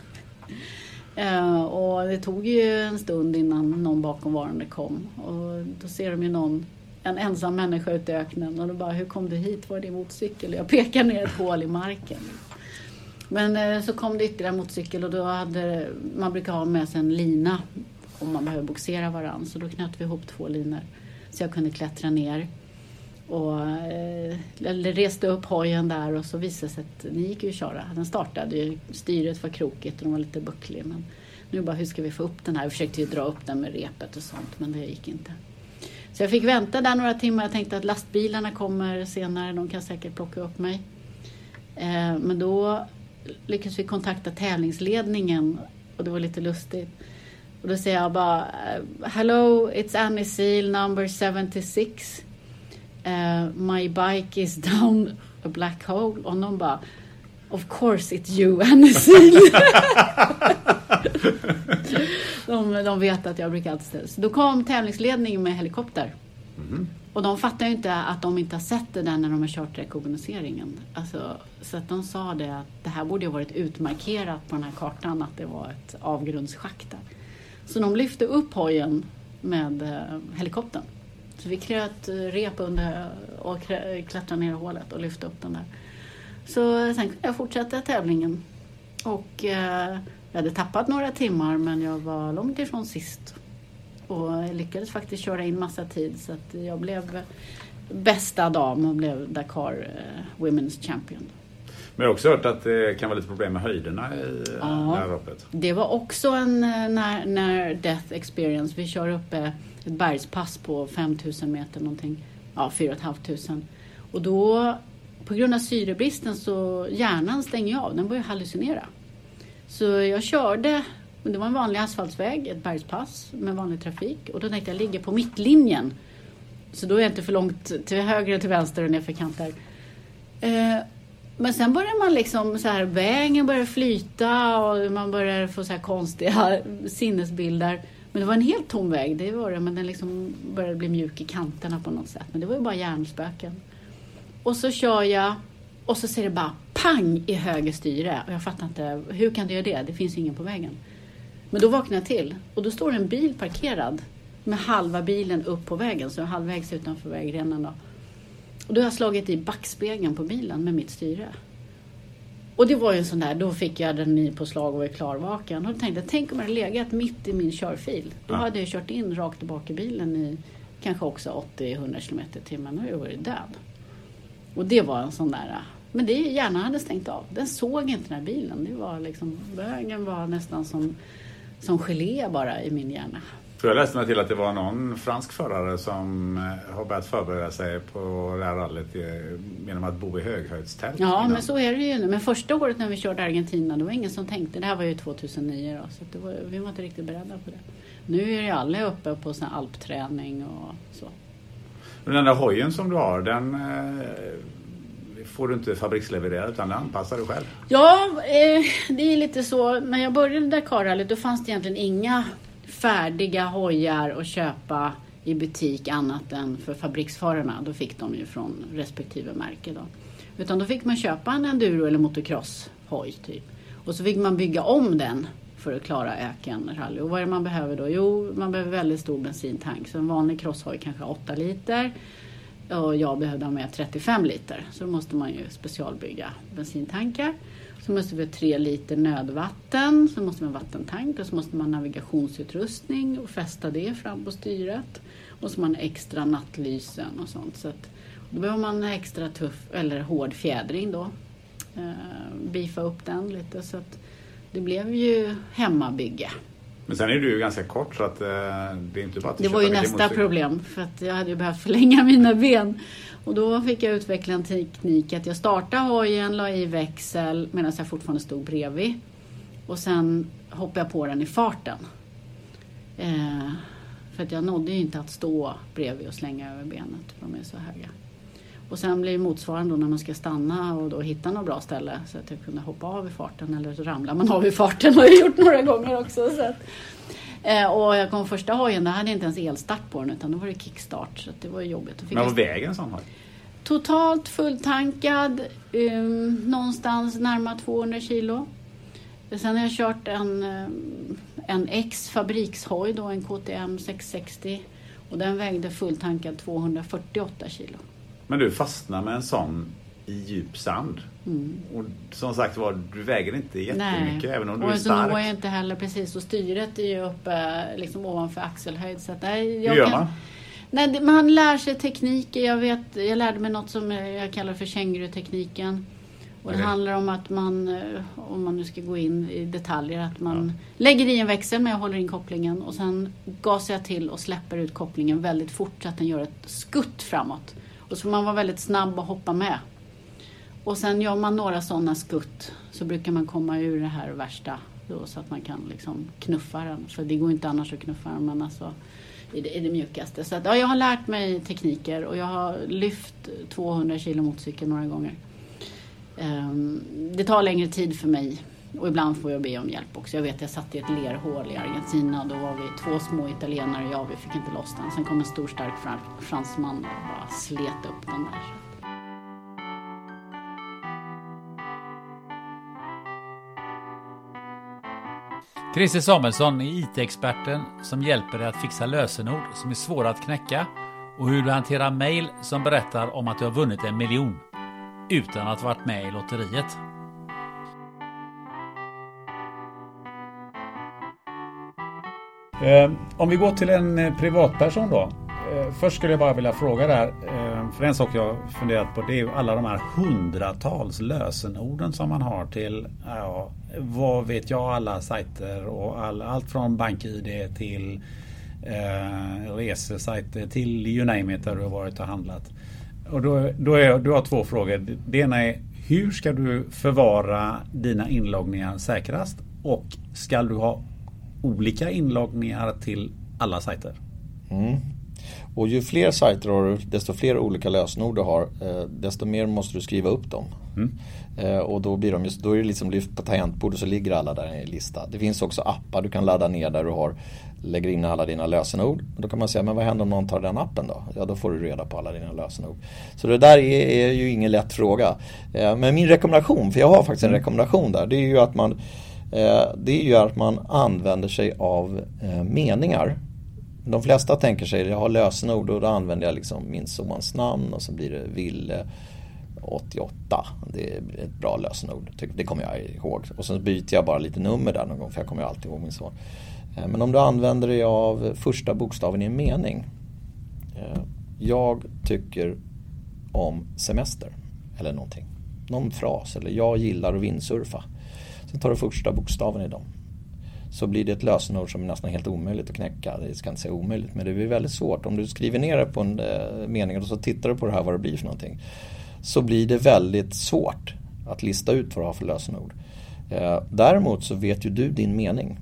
uh, och det tog ju en stund innan någon bakomvarande kom. Och då ser de ju någon, en ensam människa ute i öknen. Och då bara, hur kom du hit? Var det din motorcykel? Jag pekar ner ett hål i marken. Men så kom det ytterligare motorcykel och då hade man brukar ha med sig en lina om man behöver boxera varann. Så då knöt vi ihop två linor så jag kunde klättra ner och eh, reste upp hojen där och så visade sig att det gick ju att köra. Den startade ju, styret var krokigt och den var lite bucklig, men nu bara, hur ska vi få upp den här? Jag försökte ju dra upp den med repet och sånt, men det gick inte. Så jag fick vänta där några timmar. Jag tänkte att lastbilarna kommer senare, de kan säkert plocka upp mig. Eh, men då lyckades vi kontakta tävlingsledningen och det var lite lustigt. Och då säger jag bara, hello, it's Annie Seal, number seventy-six. Uh, my bike is down a black hole. Och någon bara, of course it's you, Annie Seal. de, de vet att jag brukar alltid ställa. Så då kom tävlingsledningen med helikopter. Mm. Och de fattar ju inte att de inte har sett det där när de har kört rekognoseringen. Alltså, så att de sa det att det här borde ha varit utmarkerat på den här kartan att det var ett avgrundsschakt där. Så de lyfte upp hojen med eh, helikoptern. Så vi kröt rep under och klättrade ner i hålet och lyfte upp den där. Så sen kunde jag fortsätta tävlingen. Och eh, jag hade tappat några timmar, men jag var långt ifrån sist. Och jag lyckades faktiskt köra in massa tid, så att jag blev bästa dam och blev Dakar uh, Women's Champion. Men jag har också hört att det kan vara lite problem med höjderna i ja, det här loppet. Det var också en när, när Death Experience. Vi kör upp ett bergspass på fem tusen meter någonting. Ja, fyra tusen femhundra. Och då, på grund av syrebristen, så hjärnan stänger av. Den börjar hallucinera. Så jag körde, det var en vanlig asfaltsväg, ett bergspass med vanlig trafik. Och då tänkte jag, jag ligger på mittlinjen. Så då är jag inte för långt till höger och till vänster och ner för kanter. Eh, men sen börjar man liksom så här, vägen börjar flyta och man börjar få så här konstiga sinnesbilder. Men det var en helt tom väg, det var det. Men den liksom började bli mjuk i kanterna på något sätt. Men det var ju bara hjärnspöken. Och så kör jag och så ser det bara pang i höger styre. Och jag fattar inte, hur kan det göra det? Det finns ingen på vägen. Men då vaknar jag till och då står en bil parkerad med halva bilen upp på vägen. Så halvvägs utanför vägrenen då. Och då har jag slagit i backspegeln på bilen med mitt styre. Och det var ju en sån där, då fick jag den i på slag och var klarvaken. Och då tänkte jag, tänk om jag hade legat mitt i min körfil. Då ja. hade jag kört in rakt tillbaka i bilen i kanske också åttio till hundra kilometer i timmen och jag var död. Och det var en sån där... Men det hjärnan hade stängt av. Den såg inte den här bilen. Det var liksom... Vägen var nästan som, som gelé bara i min hjärna. För jag läste mig till att det var någon fransk förare som har börjat förbereda sig på det här rallyt genom att bo i höghöjdstält. Ja, innan. men så är det ju nu. Men första året när vi körde Argentina, det var ingen som tänkte. Det här var ju tjugohundranio då, så det var, vi var inte riktigt beredda på det. Nu är ju alla uppe på sån alpträning och så. Men den där hojen som du har, den eh, får du inte fabriksleverera utan den anpassar du själv? Ja, eh, det är lite så. När jag började Dakar-rallyt då fanns det egentligen inga färdiga hojar att köpa i butik annat än för fabriksförarna. Då fick de ju från respektive märke då. Utan då fick man köpa en enduro eller motocross-hoj typ. Och så fick man bygga om den för att klara ökenrally. Och vad är det man behöver då? Jo, man behöver väldigt stor bensintank. Så en vanlig crosshoj kanske åtta liter. Och jag behövde ha med trettiofem liter. Så då måste man ju specialbygga bensintankar. Så måste vi ha tre liter nödvatten. Så måste man ha vattentank. Och så måste man ha navigationsutrustning. Och fästa det fram på styret. Och så man extra nattlysen och sånt. Så att, då behöver man extra tuff eller hård fjädring då. Eh, bifa upp den lite så att det blev ju hemmabygge. Men sen är du ju ganska kort så att eh, det är inte bara att det var ju nästa problem för att jag hade ju behövt förlänga mina ben. Och då fick jag utveckla en teknik att jag startade hojen, la i växel medan jag fortfarande stod bredvid. Och sen hoppade jag på den i farten. Eh, för att jag nådde ju inte att stå bredvid och slänga över benet för de är så höga. Och sen blir motsvarande när man ska stanna och då hitta något bra ställe så att jag kunde hoppa av i farten eller ramla man av i farten har jag gjort några gånger också. Så att, eh, och jag kom första hojen, där hade jag inte ens elstart på den utan då var det kickstart så att det var jobbigt. Men vad väger en sån hoj? Totalt fulltankad, um, någonstans närmare tvåhundra kilo. Sen har jag kört en, en X-fabrikshoj då, en K T M sexhundrasextio och den vägde fulltankad tvåhundrafyrtioåtta kilo. Men du fastnar med en sån i djup sand. Mm. Och som sagt var, du väger inte jättemycket. Nej. Även om du och är stark. Och så når jag inte heller precis. Och styret är ju uppe liksom ovanför axelhöjd. Så att, nej, jag Hur gör kan, man? Nej, man lär sig tekniker. Jag, vet, jag lärde mig något som jag kallar för känguru-tekniken. Och okay. Det handlar om att man, om man nu ska gå in i detaljer, att man ja. lägger i en växel med och håller in kopplingen. Och sen gasar jag till och släpper ut kopplingen väldigt fort så att den gör ett skutt framåt. Och så får man vara väldigt snabb och hoppa med. Och sen gör man några sådana skutt så brukar man komma ur det här värsta då, så att man kan liksom knuffa den. För det går inte annars att knuffa den, men alltså i det, i det mjukaste. Så att, ja, jag har lärt mig tekniker och jag har lyft tvåhundra kilo motorcykel några gånger. Um, det tar längre tid för mig och ibland får jag be om hjälp också. Jag vet jag satt i ett lerhål i Argentina. Då var vi två små italienare och jag, vi fick inte loss den. Sen kom en stor stark fransman och bara slet upp den där. Christer Samuelsson är I T-experten som hjälper dig att fixa lösenord som är svåra att knäcka och hur du hanterar mejl som berättar om att du har vunnit en miljon utan att ha varit med i lotteriet. Eh, om vi går till en privatperson då. Eh, först skulle jag bara vilja fråga där. Eh, för en sak jag funderat på, det är ju alla de här hundratals lösenorden som man har till, ja, vad vet jag, alla sajter och all, allt från BankID till eh, resesajter till you name it där du har varit och handlat. Och då, då är, du har två frågor. Det ena är, hur ska du förvara dina inloggningar säkrast? Och ska du ha olika inloggningar till alla sajter? Mm. Och ju fler sajter har du, desto fler olika lösenord du har, eh, desto mer måste du skriva upp dem. Mm. Eh, och då, blir de just, då är det liksom lyft på tangentbordet så ligger alla där i en lista. Det finns också appar du kan ladda ner där du har, lägger in alla dina lösenord. Då kan man säga, men vad händer om någon tar den appen då? Ja, då får du reda på alla dina lösenord. Så det där är, är ju ingen lätt fråga. Eh, men min rekommendation, för jag har faktiskt en rekommendation där, det är ju att man, eh, det är ju att man använder sig av eh, meningar. De flesta tänker sig, jag har lösenord och då använder jag liksom min sons namn och så blir det Ville åttioåtta. Det är ett bra lösenord. Det kommer jag ihåg. Och sen byter jag bara lite nummer där någon gång för jag kommer alltid ihåg min son. Men om du använder dig av första bokstaven i en mening. Jag tycker om semester. eller någonting. Någon fras, eller jag gillar att vindsurfa. Sen tar du första bokstaven i dem. Så blir det ett lösenord som är nästan helt omöjligt att knäcka. Det ska inte säga omöjligt, men det blir väldigt svårt. Om du skriver ner det på en eh, mening och så tittar du på det här vad det blir för någonting. Så blir det väldigt svårt att lista ut vad du har för lösenord. Eh, däremot så vet ju du din mening.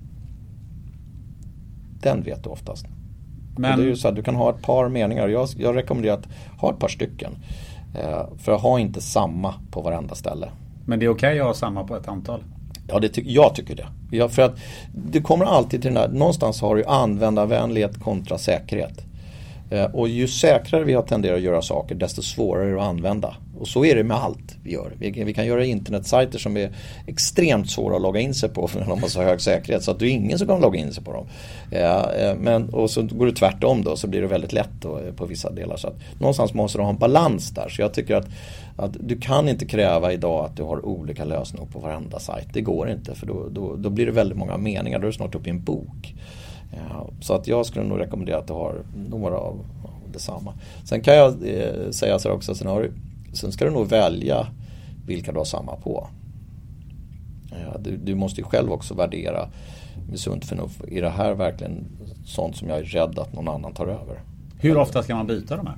Den vet du oftast. Men det är ju så att du kan ha ett par meningar. Jag, jag rekommenderar att ha ett par stycken. Eh, för att ha inte samma på varenda ställe. Men det är okej att ha samma på ett antal? Ja, det ty- jag tycker det. Ja, för att det kommer alltid till den här, någonstans har du användarvänlighet kontra säkerhet. Eh, och ju säkrare vi har tenderat att göra saker, desto svårare är det att använda. Och så är det med allt vi gör. Vi, vi kan göra internetsajter som är extremt svåra att logga in sig på för de har så hög säkerhet så att det är ingen som kan logga in sig på dem. Eh, eh, men, och så går det tvärtom då, så blir det väldigt lätt då, på vissa delar. Så att någonstans måste du ha en balans där. Så jag tycker att, att du kan inte kräva idag att du har olika lösningar på varenda sajt. Det går inte, för då, då, då blir det väldigt många meningar. Då är det snart upp i en bok. Ja, så att jag skulle nog rekommendera att du har några av detsamma. Sen kan jag eh, säga så också, sen, har du, sen ska du nog välja vilka du har samma på. Ja, du, du måste ju själv också värdera med sunt förnuft. Är det här verkligen sånt som jag är rädd att någon annan tar över? Hur ofta ska man byta de här?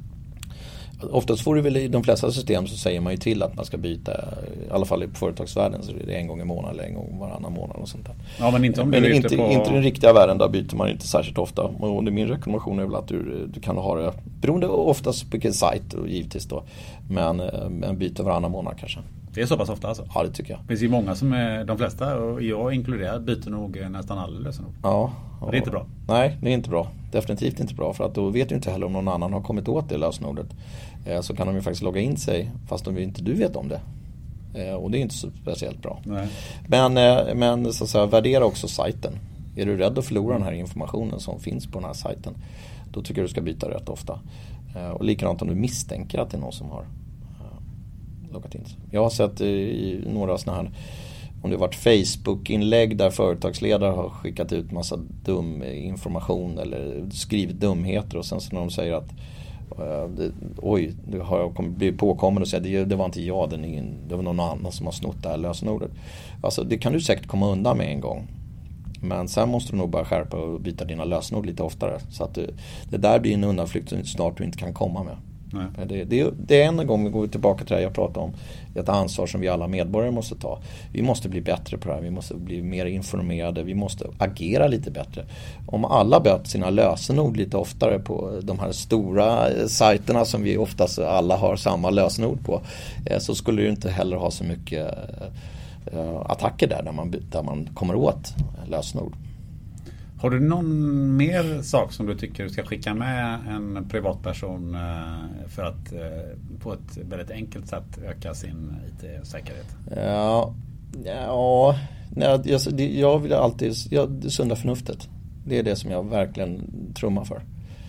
Oftast får du väl i de flesta system så säger man ju till att man ska byta, i alla fall i företagsvärlden så är det en gång i månaden eller en gång varannan månad och sånt där. Ja, men inte om du men är inte, ute på... inte den riktiga världen, där byter man inte särskilt ofta. Och min rekommendation är väl att du, du kan ha det, beroende oftast på vilken sajt och givetvis då, men, men byter varannan månad kanske. Det är så pass ofta alltså? Ja, det tycker jag. Det finns ju många som är, de flesta, och jag inkluderar, byter nog nästan alla lösenord. Ja. Och det är inte bra. Nej, det är inte bra. Definitivt inte bra, för att då vet du inte heller om någon annan har kommit åt det lösenordet. Eh, så kan de ju faktiskt logga in sig fast om inte du vet om det. Eh, och det är inte så speciellt bra. Nej. Men, eh, men så att säga, värdera också sajten. Är du rädd att förlora den här informationen som finns på den här sajten, då tycker jag du ska byta rätt ofta. Eh, och likadant om du misstänker att det är någon som har eh, loggat in sig. Jag har sett eh, i några sådana här, om det har varit Facebook-inlägg där företagsledare har skickat ut massa dum information eller skrivit dumheter, och sen så när de säger att uh, det, oj, det har jag blivit påkommen och säger det, det var inte jag, det, ingen, det var någon annan som har snott det här lösenordet. Alltså det kan du säkert komma undan med en gång. Men sen måste du nog bara skärpa och byta dina lösenord lite oftare. Så att du, det där blir en undanflykt som snart du inte kan komma med. Nej. Det, det, det är en gång vi går tillbaka till det jag pratade om, ett ansvar som vi alla medborgare måste ta. Vi måste bli bättre på det här, vi måste bli mer informerade, vi måste agera lite bättre. Om alla byter sina lösenord lite oftare på de här stora sajterna som vi oftast alla har samma lösenord på, så skulle du inte heller ha så mycket attacker där, där man, där man kommer åt lösenord. Har du någon mer sak som du tycker du ska skicka med en privatperson för att på ett väldigt enkelt sätt öka sin I T-säkerhet? Ja, ja jag, jag vill alltid, jag, det sunda förnuftet. Det är det som jag verkligen trummar för.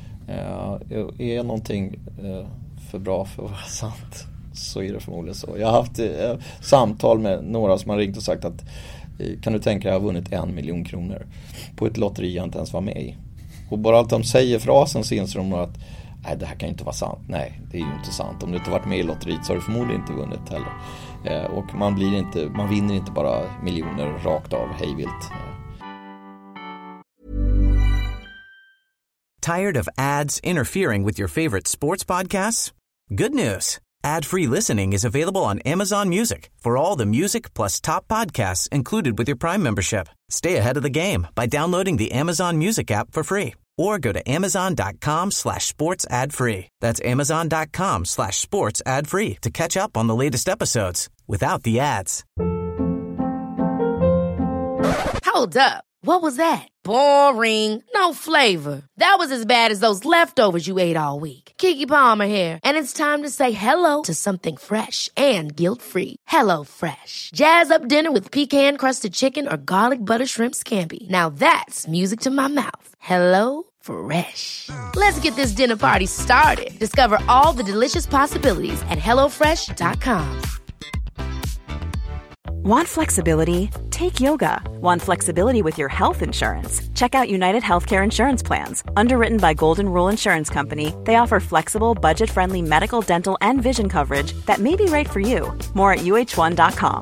Är någonting för bra för att vara sant, så är det förmodligen så. Jag har haft eh, samtal med några som har ringt och sagt att kan du tänka dig att jag har vunnit en miljon kronor på ett lotteri jag inte ens var med i. Och bara att de säger frasen så inser de att nej, det här kan ju inte vara sant. Nej, det är ju inte sant. Om du inte varit med i lotteriet så har du förmodligen inte vunnit heller. Eh, och man, blir inte, man vinner inte bara miljoner rakt av hejvilt. Tired of ads interfering with your favorite sports podcasts? Good news. Ad-free listening is available on Amazon Music for all the music plus top podcasts included with your Prime membership. Stay ahead of the game by downloading the Amazon Music app for free or go to amazon.com slash sports ad free. That's amazon.com slash sports ad free to catch up on the latest episodes without the ads. Hold up. What was that? Boring. No flavor. That was as bad as those leftovers you ate all week. Keke Palmer here, and it's time to say hello to something fresh and guilt-free. Hello Fresh. Jazz up dinner with pecan-crusted chicken or garlic butter shrimp scampi. Now that's music to my mouth. Hello Fresh. Let's get this dinner party started. Discover all the delicious possibilities at hello fresh dot com. Want flexibility? Take yoga. Want flexibility with your health insurance? Check out United Healthcare Insurance Plans. Underwritten by Golden Rule Insurance Company, they offer flexible, budget-friendly medical, dental, and vision coverage that may be right for you. More at U H one dot com.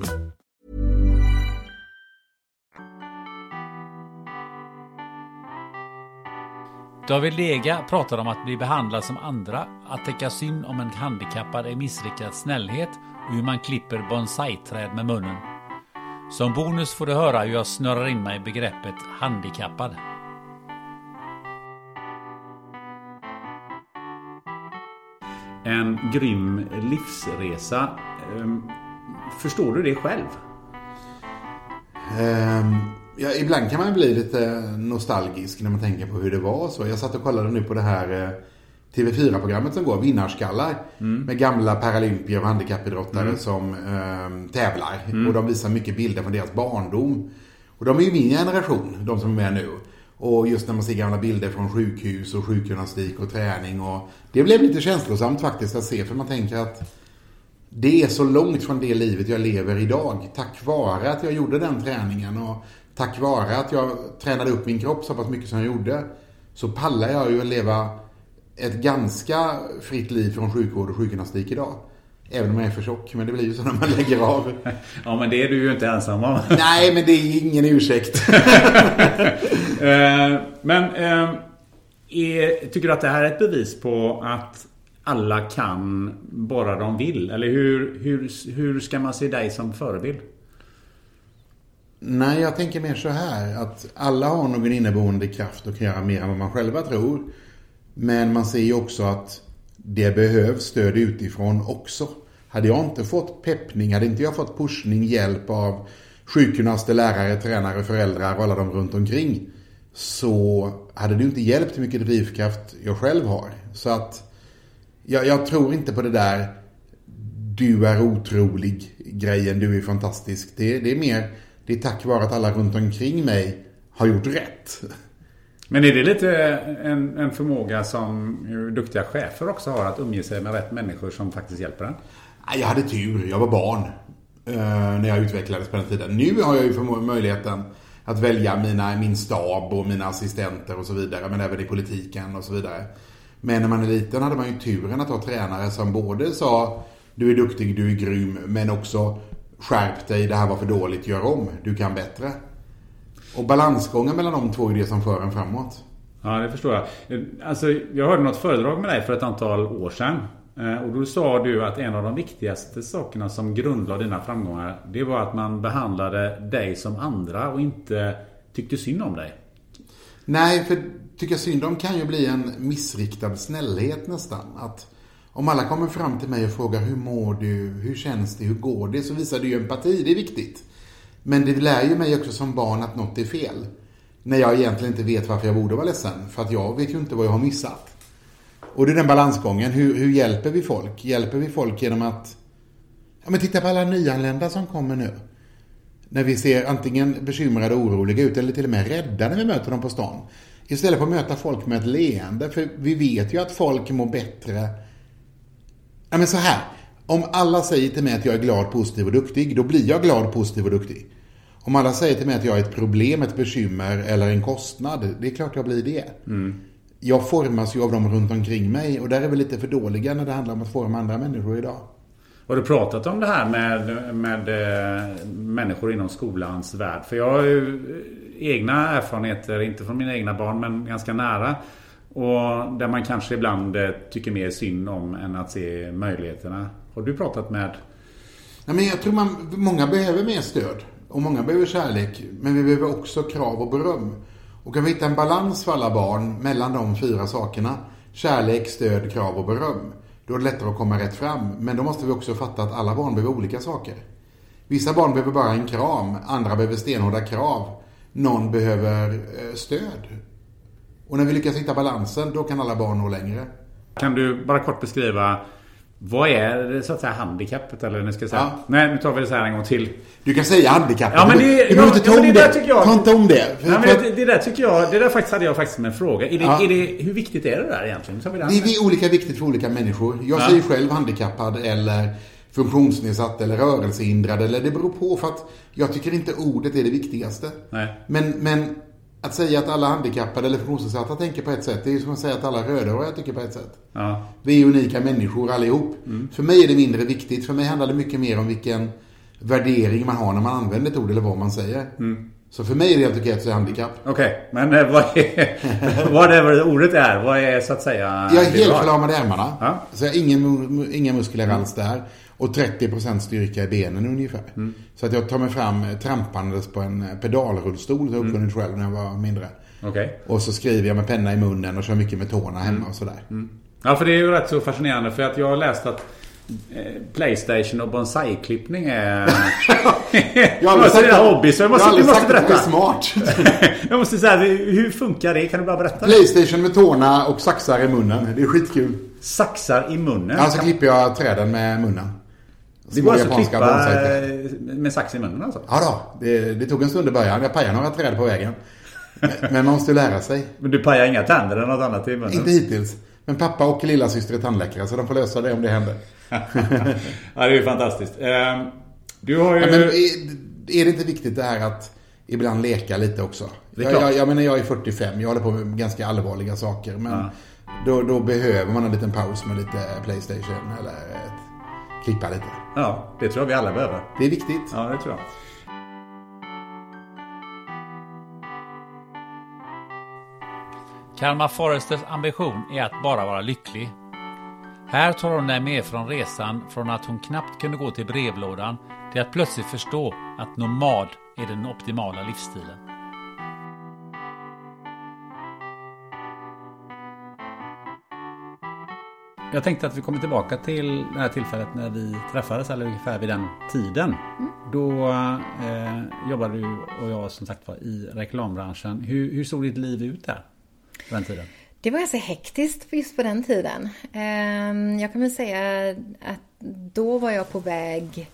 David Lega pratar om att bli behandlad som andra, att täcka synd om en handikappad är missriktad snällhet och hur man klipper bonsai-träd med munnen. Som bonus får du höra hur jag snurrar in mig i begreppet handikappad. En grym livsresa. Förstår du det själv? Um, ja, ibland kan man bli lite nostalgisk när man tänker på hur det var. Så jag satt och kollade nu på det här T V fyra-programmet som går, Vinnarskallar, mm. med gamla paralympier och handikappidrottare mm. som um, tävlar. Mm. Och de visar mycket bilder från deras barndom. Och de är ju min generation, de som är med nu. Och just när man ser gamla bilder från sjukhus och sjukgymnastik och träning. Och det blev lite känslosamt faktiskt att se, för man tänker att det är så långt från det livet jag lever idag. Tack vare att jag gjorde den träningen och tack vare att jag tränade upp min kropp så pass mycket som jag gjorde, så pallar jag ju att leva ett ganska fritt liv från sjukvård och sjukgymnastik idag. Även om jag är för tjock, men det blir ju så när man lägger av. Ja, men det är du ju inte ensam om. Nej, men det är ingen ursäkt. Men är, tycker du att det här är ett bevis på att alla kan bara de vill? Eller hur, hur, hur ska man se dig som förebild? Nej, jag tänker mer så här, att alla har någon inneboende kraft och kan göra mer än vad man själva tror. Men man ser ju också att det behövs stöd utifrån också. Hade jag inte fått peppning, hade inte jag fått pushning, hjälp av sjukgymnaster, lärare, tränare, föräldrar och alla de runt omkring, så hade det inte hjälpt hur mycket drivkraft jag själv har. Så att jag, jag tror inte på det där du är otrolig grejen, du är fantastisk. Det, det är mer, det är tack vare att alla runt omkring mig har gjort rätt. Men är det lite en, en förmåga som duktiga chefer också har, att umge sig med rätt människor som faktiskt hjälper en? Jag hade tur, jag var barn eh, när jag utvecklades på den tiden. Nu har jag ju för möjligheten att välja mina, min stab och mina assistenter och så vidare, men även i politiken och så vidare. Men när man är liten hade man ju turen att ha tränare som både sa du är duktig, du är grym, men också skärp dig, det här var för dåligt, gör om, du kan bättre. Och balansgången mellan de två är det som för en framåt. Ja, det förstår jag. Alltså, jag hörde något föredrag med dig för ett antal år sedan. Och då sa du att en av de viktigaste sakerna som grundlade dina framgångar, det var att man behandlade dig som andra och inte tyckte synd om dig. Nej, för tycka synd om kan ju bli en missriktad snällhet nästan. Att om alla kommer fram till mig och frågar hur mår du, hur känns det, hur går det, så visar det ju empati, det är viktigt. Men det lär ju mig också som barn att något är fel. När jag egentligen inte vet varför jag borde vara ledsen. För att jag vet ju inte vad jag har missat. Och det är den balansgången. Hur, hur hjälper vi folk? Hjälper vi folk genom att... Ja, men titta på alla nyanlända som kommer nu. När vi ser antingen bekymrade och oroliga ut eller till och med rädda när vi möter dem på stan. Istället för att möta folk med ett leende. För vi vet ju att folk mår bättre. Ja, men så här. Om alla säger till mig att jag är glad, positiv och duktig, då blir jag glad, positiv och duktig. Om alla säger till mig att jag är ett problem, ett bekymmer eller en kostnad, det är klart jag blir det. Mm. Jag formas ju av dem runt omkring mig, och där är vi lite för dåliga när det handlar om att forma andra människor idag. Har du pratat om det här med, med äh, människor inom skolans värld? För jag har ju egna erfarenheter, inte från mina egna barn, men ganska nära. Och där man kanske ibland tycker mer synd om än att se möjligheterna. Har du pratat med? Nej, men jag tror man, många behöver mer stöd. Och många behöver kärlek. Men vi behöver också krav och beröm. Och kan vi hitta en balans för alla barn mellan de fyra sakerna. Kärlek, stöd, krav och beröm. Då är det lättare att komma rätt fram. Men då måste vi också fatta att alla barn behöver olika saker. Vissa barn behöver bara en kram. Andra behöver stenhårda krav. Någon behöver stöd. Och när vi lyckas hitta balansen, då kan alla barn nå längre. Kan du bara kort beskriva, vad är det, så att säga, handikappet? Eller nu ska jag säga. Ja. Nej, nu tar vi det så här en gång till. Du kan säga handikappet. Ja, men det, du behöver inte ta om det. det. Jag, ta inte om det. Nej, men det, det där tycker jag, det där faktiskt hade jag faktiskt med en fråga. Är det, ja. är det, hur viktigt är det där egentligen? Så vi det är olika viktigt för olika människor. Jag ja. säger själv handikappad eller funktionsnedsatt eller rörelsehindrad. Eller det beror på, för att jag tycker inte ordet är det viktigaste. Nej. Men, men att säga att alla handikappade eller funktionsnedsatta tänker på ett sätt, det är som att säga att alla rödhåriga tycker på ett sätt. Ja. Vi är unika människor allihop. Mm. För mig är det mindre viktigt. För mig handlar det mycket mer om vilken värdering man har när man använder ett ord eller vad man säger. Mm. Så för mig är det helt okej att säga handikapp. Okej, okay. Men eh, vad är, whatever ordet är, vad är så att säga... Jag är helt förlamad i ärmarna. Ja. Så jag har ingen, inga muskler mm. alls där. Och trettio procent styrka i benen ungefär. Mm. Så att jag tar mig fram trampandes på en pedalrullstol. Så jag uppfunnit mm. själv när jag var mindre. Okay. Och så skriver jag med penna i munnen och kör mycket med tårna hemma mm. och sådär. Mm. Ja, för det är ju rätt så fascinerande. För att jag har läst att PlayStation och bonsai-klippning är... jag har aldrig sagt det hobby, så jag måste, jag du måste berätta. Det är smart. Jag måste säga, hur funkar det? Kan du bara berätta? PlayStation med tårna och saxar i munnen. Det är skitkul. Saxar i munnen? Ja, så klipper jag träden med munnen. Det går alltså att klippa med sax i munnen alltså? Ja då, det, det tog en stund i början. Jag pajade några träd på vägen. Men, men man måste lära sig. Men du pajar inga tänder eller något annat i munnen? Inte hittills. Men pappa och lilla syster är tandläkare, så de får lösa det om det händer. Ja, det är ju fantastiskt. Du har ju... Ja, men är, är det inte viktigt det här att ibland leka lite också? Jag, jag, jag menar, jag är fyrtiofem. Jag håller på med ganska allvarliga saker. Men ja. då, då behöver man en liten paus med lite PlayStation eller ett, klippa lite. Ja, det tror jag vi alla behöver. Det är viktigt. Ja, det tror jag. Kalmar Foresters ambition är att bara vara lycklig. Här tar hon dig med från resan från att hon knappt kunde gå till brevlådan till att plötsligt förstå att nomad är den optimala livsstilen. Jag tänkte att vi kommer tillbaka till det här tillfället när vi träffades, eller ungefär vid den tiden. Mm. Då eh, jobbade du och jag som sagt var i reklambranschen. Hur, hur såg ditt liv ut där på den tiden? Det var ganska hektiskt just på den tiden. Jag kan väl säga att då var jag på väg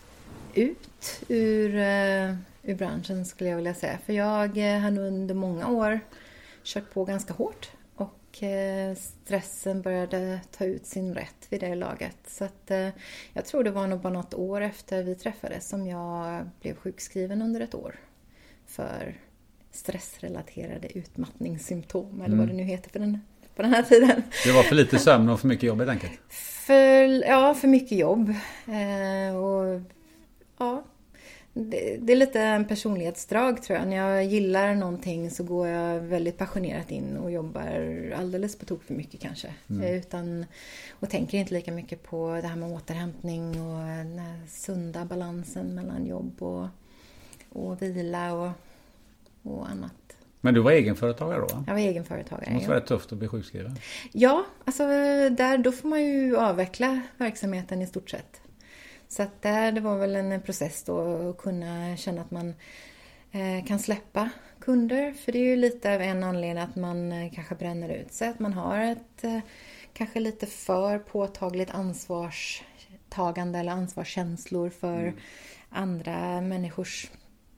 ut ur, ur branschen, skulle jag vilja säga. För jag hade under många år kört på ganska hårt. Och stressen började ta ut sin rätt vid det laget. Så att jag tror det var nog bara något år efter vi träffades som jag blev sjukskriven under ett år. För stressrelaterade utmattningssymptom, eller mm. vad det nu heter för den, på den här tiden. Det var för lite sömn och för mycket jobb helt enkelt? För, ja, för mycket jobb. Eh, och ja, det, det är lite en personlighetsdrag tror jag. När jag gillar någonting så går jag väldigt passionerat in och jobbar alldeles på tok för mycket kanske. Mm. Utan, och tänker inte lika mycket på det här med återhämtning och den här sunda balansen mellan jobb och, och vila och och annat. Men du var egenföretagare då? Jag var egenföretagare. Det måste vara tufft att bli sjukskriven. Ja, alltså där, då får man ju avveckla verksamheten i stort sett. Så att där, det var väl en process då att kunna känna att man eh, kan släppa kunder. För det är ju lite av en anledning att man eh, kanske bränner ut sig. Att man har ett eh, kanske lite för påtagligt ansvarstagande eller ansvarskänslor för mm. andra människors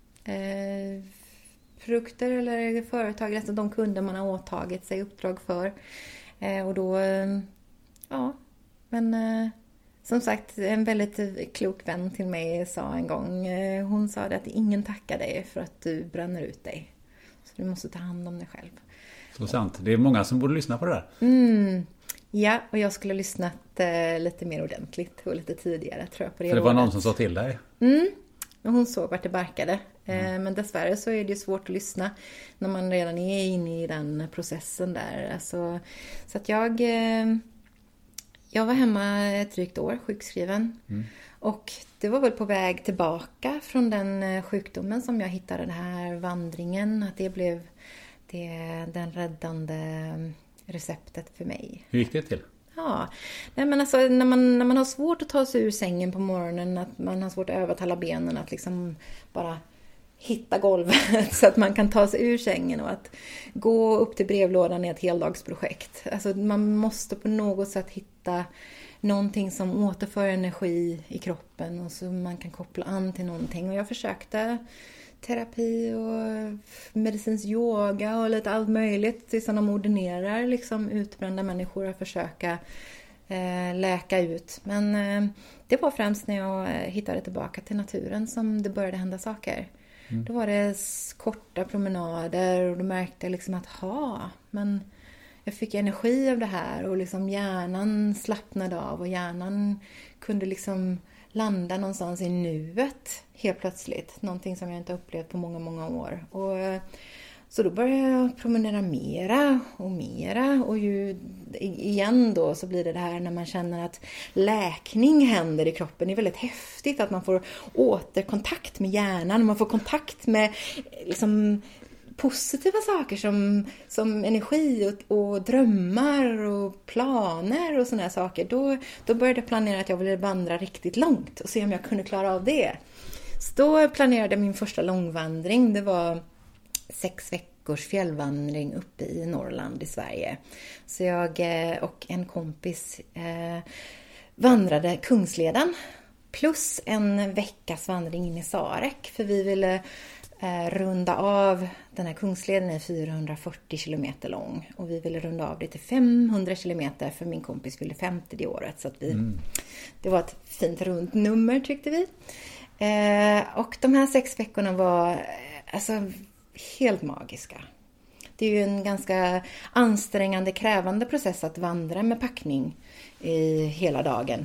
eh, produkter eller företag, alltså de kunder man har åtagit sig uppdrag för. Eh, och då, eh, ja, men eh, som sagt, en väldigt klok vän till mig sa en gång, eh, hon sa det att ingen tackar dig för att du bränner ut dig. Så du måste ta hand om dig själv. Så sant, det är många som borde lyssna på det där. Mm. Ja, och jag skulle ha lyssnat eh, lite mer ordentligt och lite tidigare tror jag på det. För det var någon som sa till dig? Mm. Och hon såg vart det barkade. Mm. Men dessvärre så är det svårt att lyssna när man redan är inne i den processen där. Alltså, så att jag, jag var hemma ett drygt år sjukskriven. Mm. Och det var väl på väg tillbaka från den sjukdomen som jag hittade, den här vandringen. Att det blev det, den räddande receptet för mig. Hur gick det till? Ja, nej men alltså när man, när man har svårt att ta sig ur sängen på morgonen, att man har svårt att övertala benen att liksom bara hitta golvet så att man kan ta sig ur sängen, och att gå upp till brevlådan i ett heldagsprojekt. Alltså man måste på något sätt hitta någonting som återför energi i kroppen och så man kan koppla an till någonting. Och jag försökte terapi och medicinsk yoga och lite allt möjligt tills de ordinerar liksom utbrända människor att försöka eh, läka ut. Men eh, det var främst när jag eh, hittade tillbaka till naturen som det började hända saker. Mm. Då var det korta promenader och då märkte jag liksom att ha, men jag fick energi av det här och liksom hjärnan slappnade av och hjärnan kunde liksom landa någonstans i nuet helt plötsligt. Någonting som jag inte upplevt på många, många år. Och så då började jag promenera mera och mera. Och ju, igen då så blir det det här när man känner att läkning händer i kroppen. Det är väldigt häftigt att man får återkontakt med hjärnan. Man får kontakt med liksom positiva saker som, som energi och, och drömmar och planer och såna här saker. Då, då började jag planera att jag ville vandra riktigt långt och se om jag kunde klara av det. Så då planerade jag min första långvandring. Det var sex veckors fjällvandring uppe i Norrland i Sverige. Så jag och en kompis eh, vandrade Kungsleden plus en veckas vandring in i Sarek. För vi ville eh, runda av den här Kungsleden är fyrahundrafyrtio kilometer lång. Och vi ville runda av det till femhundra kilometer för min kompis fyllde femtio det året. Så att vi, mm. det var ett fint runt nummer tyckte vi. Eh, och de här sex veckorna var alltså helt magiska. Det är ju en ganska ansträngande, krävande process att vandra med packning i hela dagen.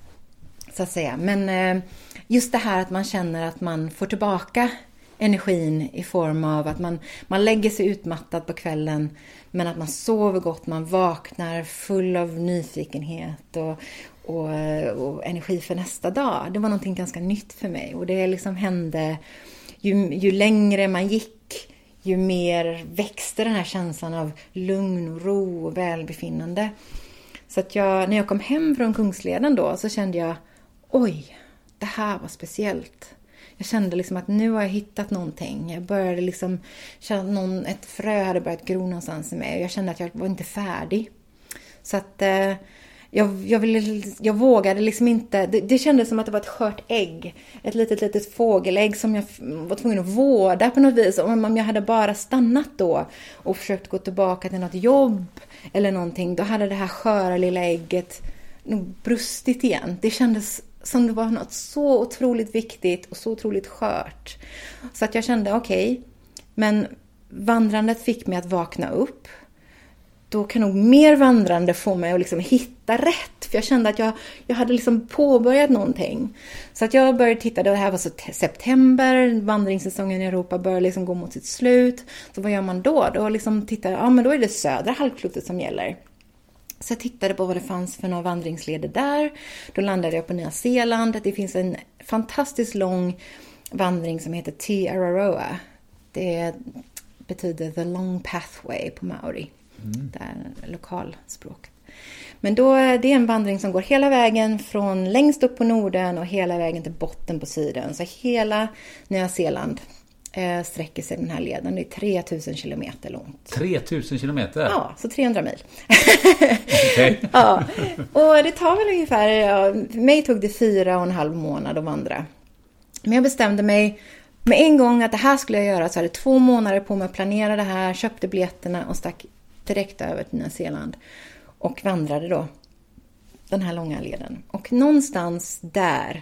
Så att säga. Men just det här att man känner att man får tillbaka energin i form av att man, man lägger sig utmattad på kvällen men att man sover gott, man vaknar full av nyfikenhet och, och, och energi för nästa dag. Det var någonting ganska nytt för mig och det liksom hände ju, ju längre man gick ju mer växte den här känslan av lugn och ro och välbefinnande. Så att jag, när jag kom hem från Kungsleden då så kände jag, oj, det här var speciellt. Jag kände liksom att nu har jag hittat någonting. Jag började liksom känna att någon, ett frö hade börjat gro någonstans i mig. Och jag kände att jag var inte färdig. Så att eh, jag, jag, ville, jag vågade liksom inte. Det, det kändes som att det var ett skört ägg. Ett litet, litet fågelägg som jag var tvungen att vårda på något vis. Om jag hade bara stannat då och försökt gå tillbaka till något jobb eller någonting. Då hade det här sköra lilla ägget nog brustit igen. Det kändes som det var något så otroligt viktigt och så otroligt skört. Så att jag kände, okej, okay, men vandrandet fick mig att vakna upp. Då kan nog mer vandrande få mig att liksom hitta rätt. För jag kände att jag, jag hade liksom påbörjat någonting. Så att jag började titta, det här var så t- september, vandringssäsongen i Europa började liksom gå mot sitt slut. Så vad gör man då? Då liksom tittar ja men då är det södra halvklotet som gäller. Så jag tittade på vad det fanns för några vandringsleder där. Då landade jag på Nya Zeeland. Det finns en fantastiskt lång vandring som heter Te Araroa. Det betyder the long pathway på Maori. Mm. Det är lokalspråk. Men då, det är en vandring som går hela vägen från längst upp på Norden och hela vägen till botten på Syden. Så hela Nya Zeeland eh, sträcker sig den här leden. Det är tre tusen kilometer långt. tre tusen kilometer? Ja, så trehundra mil. Okay. Ja, och det tar väl ungefär, ja, för mig tog det fyra och en halv månad att vandra. Men jag bestämde mig med en gång att det här skulle jag göra. Så hade två månader på mig att planera det här, köpte biljetterna och stack direkt över till Nya Zeeland. Och vandrade då den här långa leden. Och någonstans där,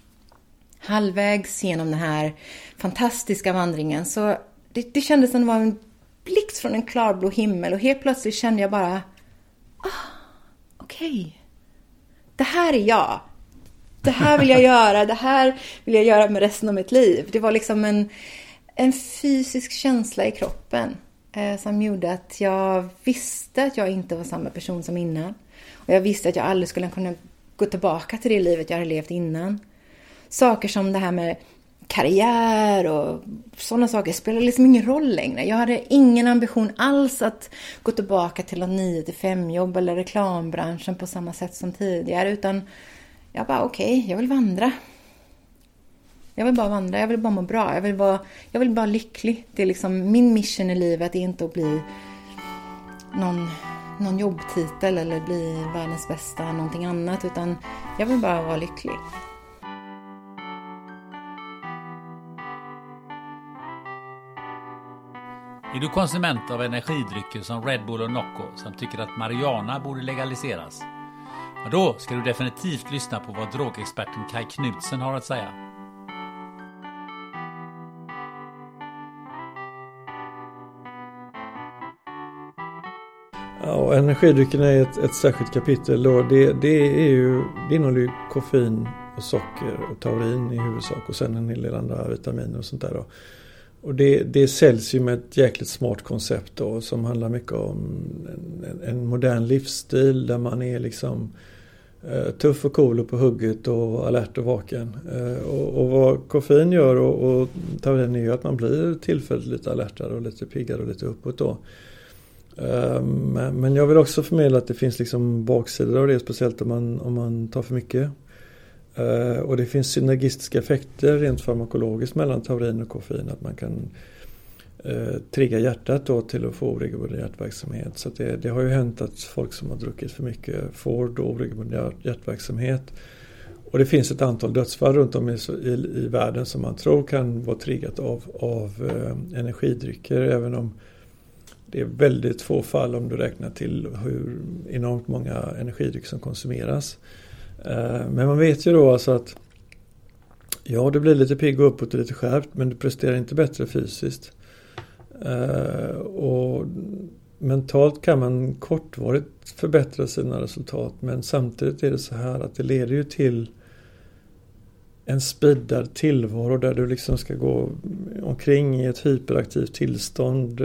halvvägs genom den här fantastiska vandringen, så det, det kändes som det var en blixt från en klarblå himmel. Och helt plötsligt kände jag bara, ah, okej, okay. Det här är jag. Det här vill jag göra. Det här vill jag göra med resten av mitt liv. Det var liksom en, en fysisk känsla i kroppen eh, som gjorde att jag visste att jag inte var samma person som innan. Och jag visste att jag aldrig skulle kunna gå tillbaka till det livet jag hade levt innan. Saker som det här med karriär och sådana saker spelar liksom ingen roll längre. Jag hade ingen ambition alls att gå tillbaka till en nio till fem jobb eller reklambranschen på samma sätt som tidigare, utan jag bara okej, okay, jag vill vandra. Jag vill bara vandra, jag vill bara må bra, jag vill bara, jag vill bara lycklig. Det är liksom min mission i livet, är inte att bli någon, någon jobbtitel eller bli världens bästa någonting annat, utan jag vill bara vara lycklig. Är du konsument av energidrycker som Red Bull och Nocco som tycker att marijuana borde legaliseras? Och då ska du definitivt lyssna på vad drogexperten Kai Knudsen har att säga. Ja, energidrycken är ett, ett särskilt kapitel då. Det, det, är ju, det innehåller ju koffein och socker och taurin i huvudsak och sen en hel del andra vitaminer och sånt där då. Och det, det säljs ju med ett jäkligt smart koncept då som handlar mycket om en, en modern livsstil där man är liksom eh, tuff och cool och på hugget och alert och vaken. Eh, och, och vad koffein gör och, och taurin är ju att man blir tillfälligt lite alertare och lite piggare och lite uppåt då. Eh, men, men jag vill också förmedla att det finns liksom baksidor av det, speciellt om man, om man tar för mycket. Uh, och det finns synergistiska effekter rent farmakologiskt mellan taurin och koffein, att man kan uh, trigga hjärtat då till att få oregelbunden hjärtverksamhet. Så att det, det har ju hänt att folk som har druckit för mycket får då oregelbunden hjärtverksamhet. Och det finns ett antal dödsfall runt om i, i, i världen som man tror kan vara triggat av, av uh, energidrycker, även om det är väldigt få fall om du räknar till hur enormt många energidrycker som konsumeras. Men man vet ju då alltså att ja, det blir lite pigg och uppåt och lite skärpt, men du presterar inte bättre fysiskt. Och mentalt kan man kortvarigt förbättra sina resultat, men samtidigt är det så här att det leder ju till en speedad tillvaro där du liksom ska gå omkring i ett hyperaktivt tillstånd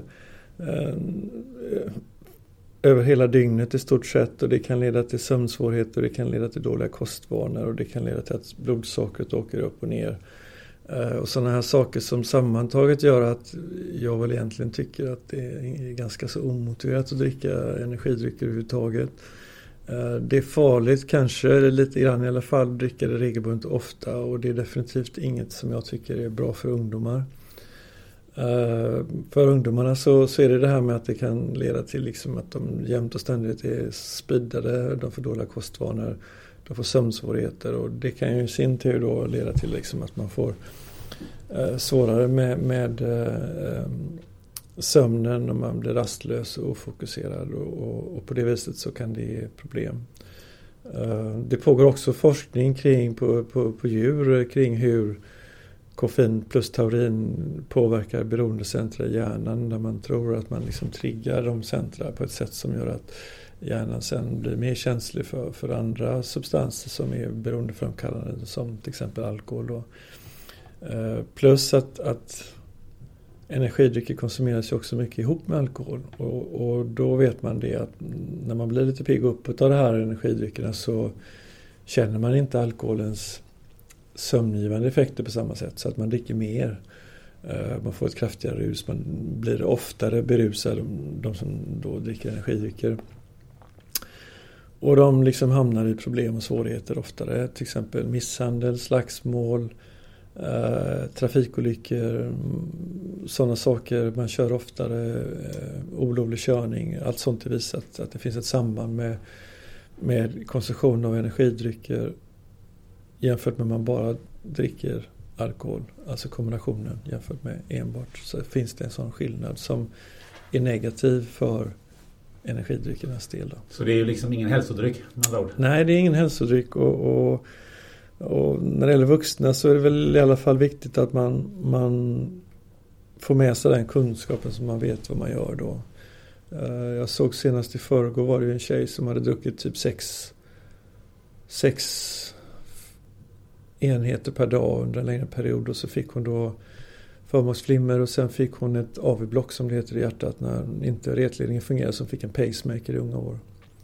över hela dygnet i stort sett, och det kan leda till sömnsvårigheter, det kan leda till dåliga kostvanor och det kan leda till att blodsockret åker upp och ner. Och sådana här saker som sammantaget gör att jag väl egentligen tycker att det är ganska så omotiverat att dricka energidrycker överhuvudtaget. Det är farligt kanske lite grann i alla fall, dricka det regelbundet ofta, och det är definitivt inget som jag tycker är bra för ungdomar. Uh, för ungdomarna så, så är det det här med att det kan leda till liksom att de jämt och ständigt är speedade, de får dåliga kostvanor, de får sömnsvårigheter, och det kan ju i sin tur då leda till liksom att man får uh, svårare med, med uh, sömnen, och man blir rastlös och ofokuserad, och, och, och på det viset så kan det ge problem. Uh, det pågår också forskning kring på, på, på djur kring hur koffein plus taurin påverkar beroendecentra i hjärnan, där man tror att man liksom triggar de centra på ett sätt som gör att hjärnan sen blir mer känslig för, för andra substanser som är beroendeframkallande, som till exempel alkohol då. Eh, plus att, att energidrycker konsumeras ju också mycket ihop med alkohol, och, och då vet man det att när man blir lite pigg uppåt av det här energidryckerna så känner man inte alkoholens sömngivande effekter på samma sätt, så att man dricker mer. Man får ett kraftigare rus, man blir oftare berusad, de som då dricker energidrycker. Och de liksom hamnar i problem och svårigheter oftare, till exempel misshandel, slagsmål, eh, trafikolyckor, sådana saker. Man kör oftare, eh, olovlig körning, allt sånt är visat att det finns ett samband med, med konsumtion av energidrycker jämfört med man bara dricker alkohol, alltså kombinationen jämfört med enbart, så finns det en sån skillnad som är negativ för energidryckernas del då. Så det är ju liksom ingen hälsodryck med andra ord? Nej, det är ingen hälsodryck, och, och, och när det gäller vuxna så är det väl i alla fall viktigt att man, man får med sig den kunskapen som man vet vad man gör då. Jag såg senast i förrgår var det ju en tjej som hade druckit typ sex sex enheter per dag under en längre period, och så fick hon då förmaksflimmer, och sen fick hon ett A V-block som det heter i hjärtat när inte retledningen fungerar, som fick en pacemaker i unga år.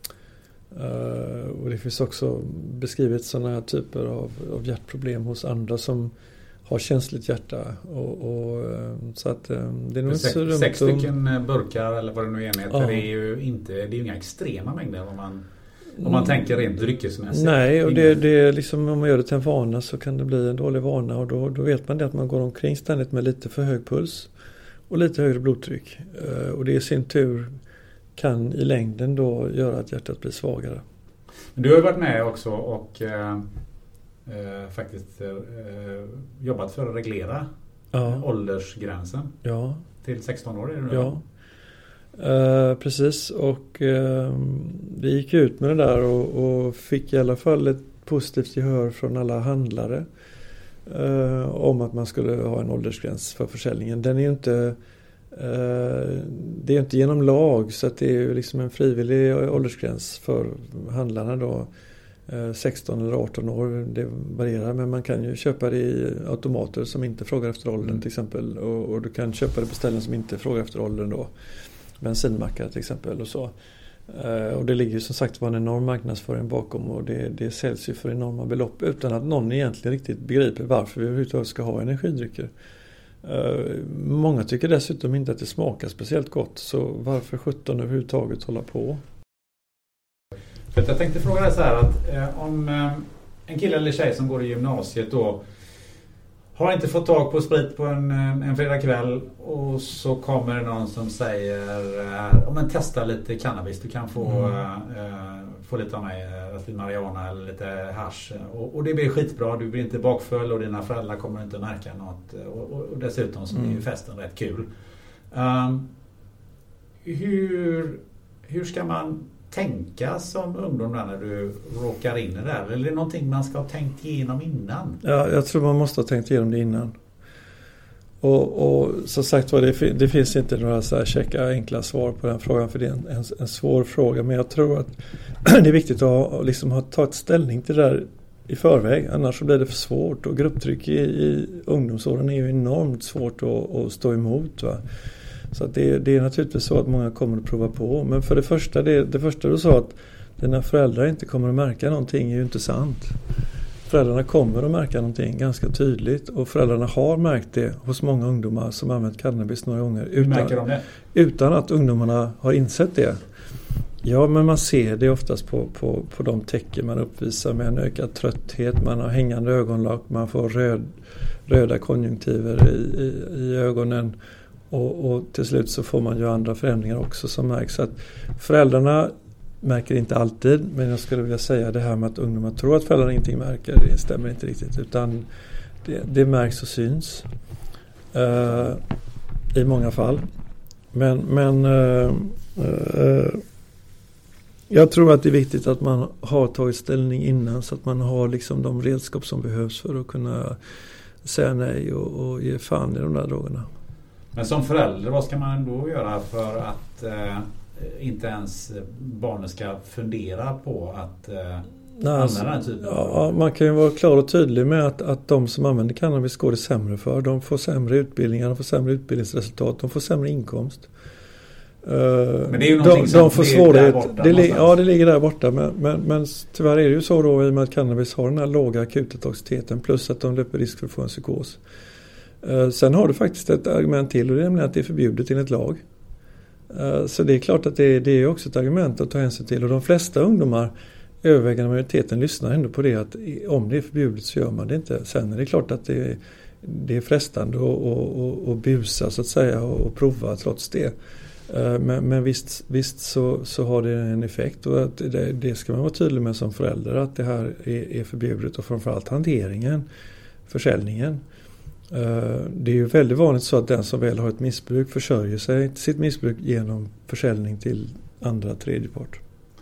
Uh, och det finns också beskrivet sådana här typer av, av hjärtproblem hos andra som har känsligt hjärta, och, och så att um, det är nog sex, så runt sex stycken burkar eller vad det nu är enheter, ja. Det är ju inte, det är ju inga extrema mängder om man Om man tänker rent dryckesmässigt. Nej, och det, det är liksom, om man gör det till en vana så kan det bli en dålig vana, och då, då vet man det att man går omkring ständigt med lite för hög puls och lite högre blodtryck. Och det i sin tur kan i längden då göra att hjärtat blir svagare. Men du har varit med också och eh, faktiskt eh, jobbat för att reglera ja. åldersgränsen ja. till sexton år. Är det ja. Uh, precis, och uh, vi gick ut med det där och, och fick i alla fall ett positivt gehör från alla handlare uh, om att man skulle ha en åldersgräns för försäljningen. Den är ju inte, uh, det är inte genom lag, så att det är ju liksom en frivillig åldersgräns för handlarna då. sexton eller arton år, det varierar, men man kan ju köpa det i automater som inte frågar efter åldern mm. till exempel, och, och du kan köpa det på ställen som inte frågar efter åldern då, bensinmackar till exempel och så. Uh, och det ligger ju som sagt var en enorm marknadsföring bakom, och det, det säljs ju för enorma belopp utan att någon egentligen riktigt begriper varför vi överhuvudtaget ska ha energidrycker. Uh, många tycker dessutom inte att det smakar speciellt gott, så varför sjutton överhuvudtaget hålla på? Jag tänkte fråga dig så här att eh, om eh, en kille eller tjej som går i gymnasiet då har inte fått tag på sprit på en, en fredagkväll, och så kommer det någon som säger eh, om man testar lite cannabis, du kan få, mm. eh, få lite av mig, lite marijuana eller lite hasch, och, och det blir skitbra, du blir inte bakfull och dina föräldrar kommer inte märka något, och, och, och dessutom så blir ju mm. festen rätt kul. Um, hur, hur ska man tänka som ungdom när du råkar in i det där? Eller är det någonting man ska ha tänkt igenom innan? Ja, jag tror man måste ha tänkt igenom det innan. Och, och som sagt var, det, det finns inte några så här checka enkla svar på den frågan, för det är en, en, en svår fråga. Men jag tror att det är viktigt att ha, liksom, ha tagit ställning till det där i förväg. Annars så blir det för svårt. Och grupptryck i, i ungdomsåren är ju enormt svårt att, att stå emot, va? Så att det, det är naturligtvis så att många kommer att prova på. Men för det första, det, det första du sa, att dina föräldrar inte kommer att märka någonting, är ju inte sant. Föräldrarna kommer att märka någonting ganska tydligt. Och föräldrarna har märkt det hos många ungdomar som använt cannabis några gånger. Utan, märker de det? Utan att ungdomarna har insett det. Ja, men man ser det oftast på, på, på de tecken man uppvisar med en ökad trötthet. Man har hängande ögonlock, man får röd, röda konjunktiver i, i, i ögonen. Och, och till slut så får man ju andra förändringar också som märks. Så att föräldrarna märker inte alltid, men jag skulle vilja säga det här med att ungdomar tror att föräldrarna ingenting märker, det stämmer inte riktigt, utan det, det märks och syns uh, i många fall. Men, men uh, uh, jag tror att det är viktigt att man har tagit ställning innan, så att man har liksom de redskap som behövs för att kunna säga nej och, och ge fan i de där drogerna. Men som förälder, vad ska man då göra för att eh, inte ens barnen ska fundera på att eh, Nej, alltså, använda den typen? Ja, man kan ju vara klar och tydlig med att, att de som använder cannabis går det sämre för. De får sämre utbildningar, de får sämre utbildningsresultat, de får sämre inkomst. Men det är ju de, som de får svårighet. Det li- ja, det ligger där borta. Men, men, men tyvärr är det ju så då, i och med att cannabis har den här låga akuta toxiciteten, plus att de löper risk för att få en psykos. Uh, sen har du faktiskt ett argument till, och det är nämligen att det är förbjudet enligt lag. Uh, så det är klart att det, det är också ett argument att ta hänsyn till. Och de flesta ungdomar, övervägande majoriteten, lyssnar ändå på det, att om det är förbjudet så gör man det inte. Sen är det klart att det, det är frestande att och, och, och busa så att säga och, och prova trots det. Uh, men, men visst, visst så, så har det en effekt, och att det, det ska man vara tydlig med som förälder, att det här är, är förbjudet, och framförallt hanteringen, försäljningen. Det är ju väldigt vanligt så att den som väl har ett missbruk försörjer sig till sitt missbruk genom försäljning till andra tredjepart.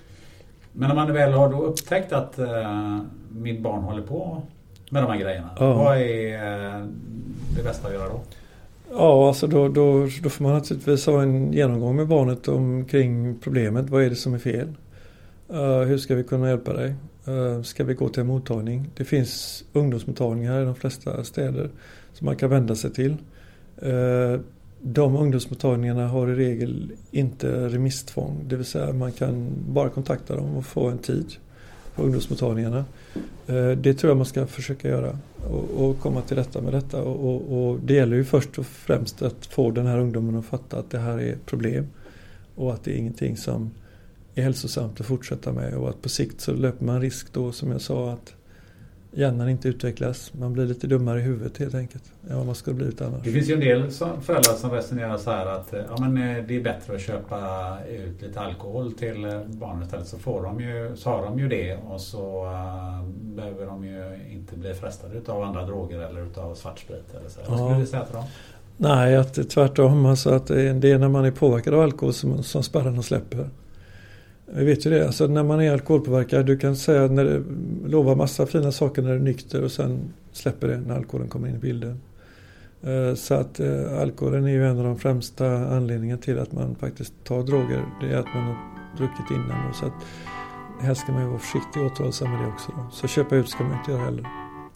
Men om man väl har då upptäckt att uh, mitt barn håller på med de här grejerna, ja. Vad är uh, det bästa att göra då? Ja, alltså då, då, då får man naturligtvis ha en genomgång med barnet omkring problemet. Vad är det som är fel? Uh, hur ska vi kunna hjälpa dig? Uh, ska vi gå till en mottagning? Det finns ungdomsmottagningar i de flesta städer som man kan vända sig till. Uh, de ungdomsmottagningarna har i regel inte remisstvång. Det vill säga man kan bara kontakta dem och få en tid på ungdomsmottagningarna. Uh, det tror jag man ska försöka göra och, och komma till rätta med detta. Och, och, och det gäller ju först och främst att få den här ungdomen att fatta att det här är ett problem och att det är ingenting som är hälsosamt att fortsätta med, och att på sikt så löper man risk då, som jag sa, att hjärnan inte utvecklas. Man blir lite dummare i huvudet helt enkelt än vad man skulle bli utan annars. Det finns ju en del föräldrar som resonerar så här att ja, men det är bättre att köpa ut lite alkohol till barnen istället, så får de ju, så har de ju det, och så uh, behöver de ju inte bli frestade av andra droger eller utav svartsprit eller så. Vad skulle du säga till dem? Nej, att det är tvärtom. Alltså att det är när man är påverkad av alkohol som, som spärrarna släpper. Vi vet ju det. Alltså när man är alkoholpåverkad, du kan säga när det lovar massa fina saker när du är nykter och sen släpper det när alkoholen kommer in i bilden. Så att alkoholen är ju en av de främsta anledningarna till att man faktiskt tar droger. Det är att man har druckit innan. Så att här ska man ju vara försiktig och återhållsam med det också. Då. Så köpa ut ska man inte göra heller.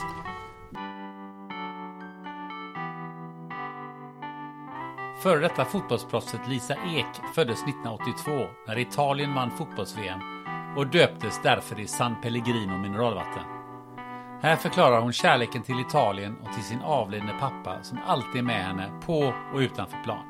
Före detta fotbollsproffset Lisa Ek föddes nittonhundraåttiotvå när Italien vann fotbolls-V M och döptes därför i San Pellegrino mineralvatten. Här förklarar hon kärleken till Italien och till sin avlidne pappa som alltid är med henne på och utanför plan.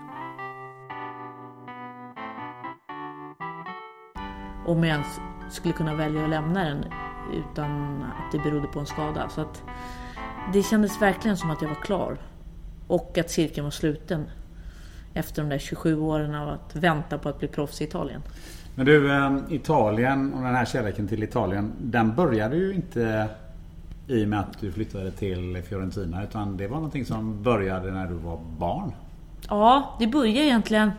Om jag ens skulle kunna välja att lämna den utan att det berodde på en skada. Så att det kändes verkligen som att jag var klar och att cirkeln var sluten. Efter de där tjugosju åren av att vänta på att bli proffs i Italien. Men du, Italien och den här kärleken till Italien, den började ju inte i och med att du flyttade till Fiorentina, utan det var någonting som började när du var barn. Ja, det började egentligen...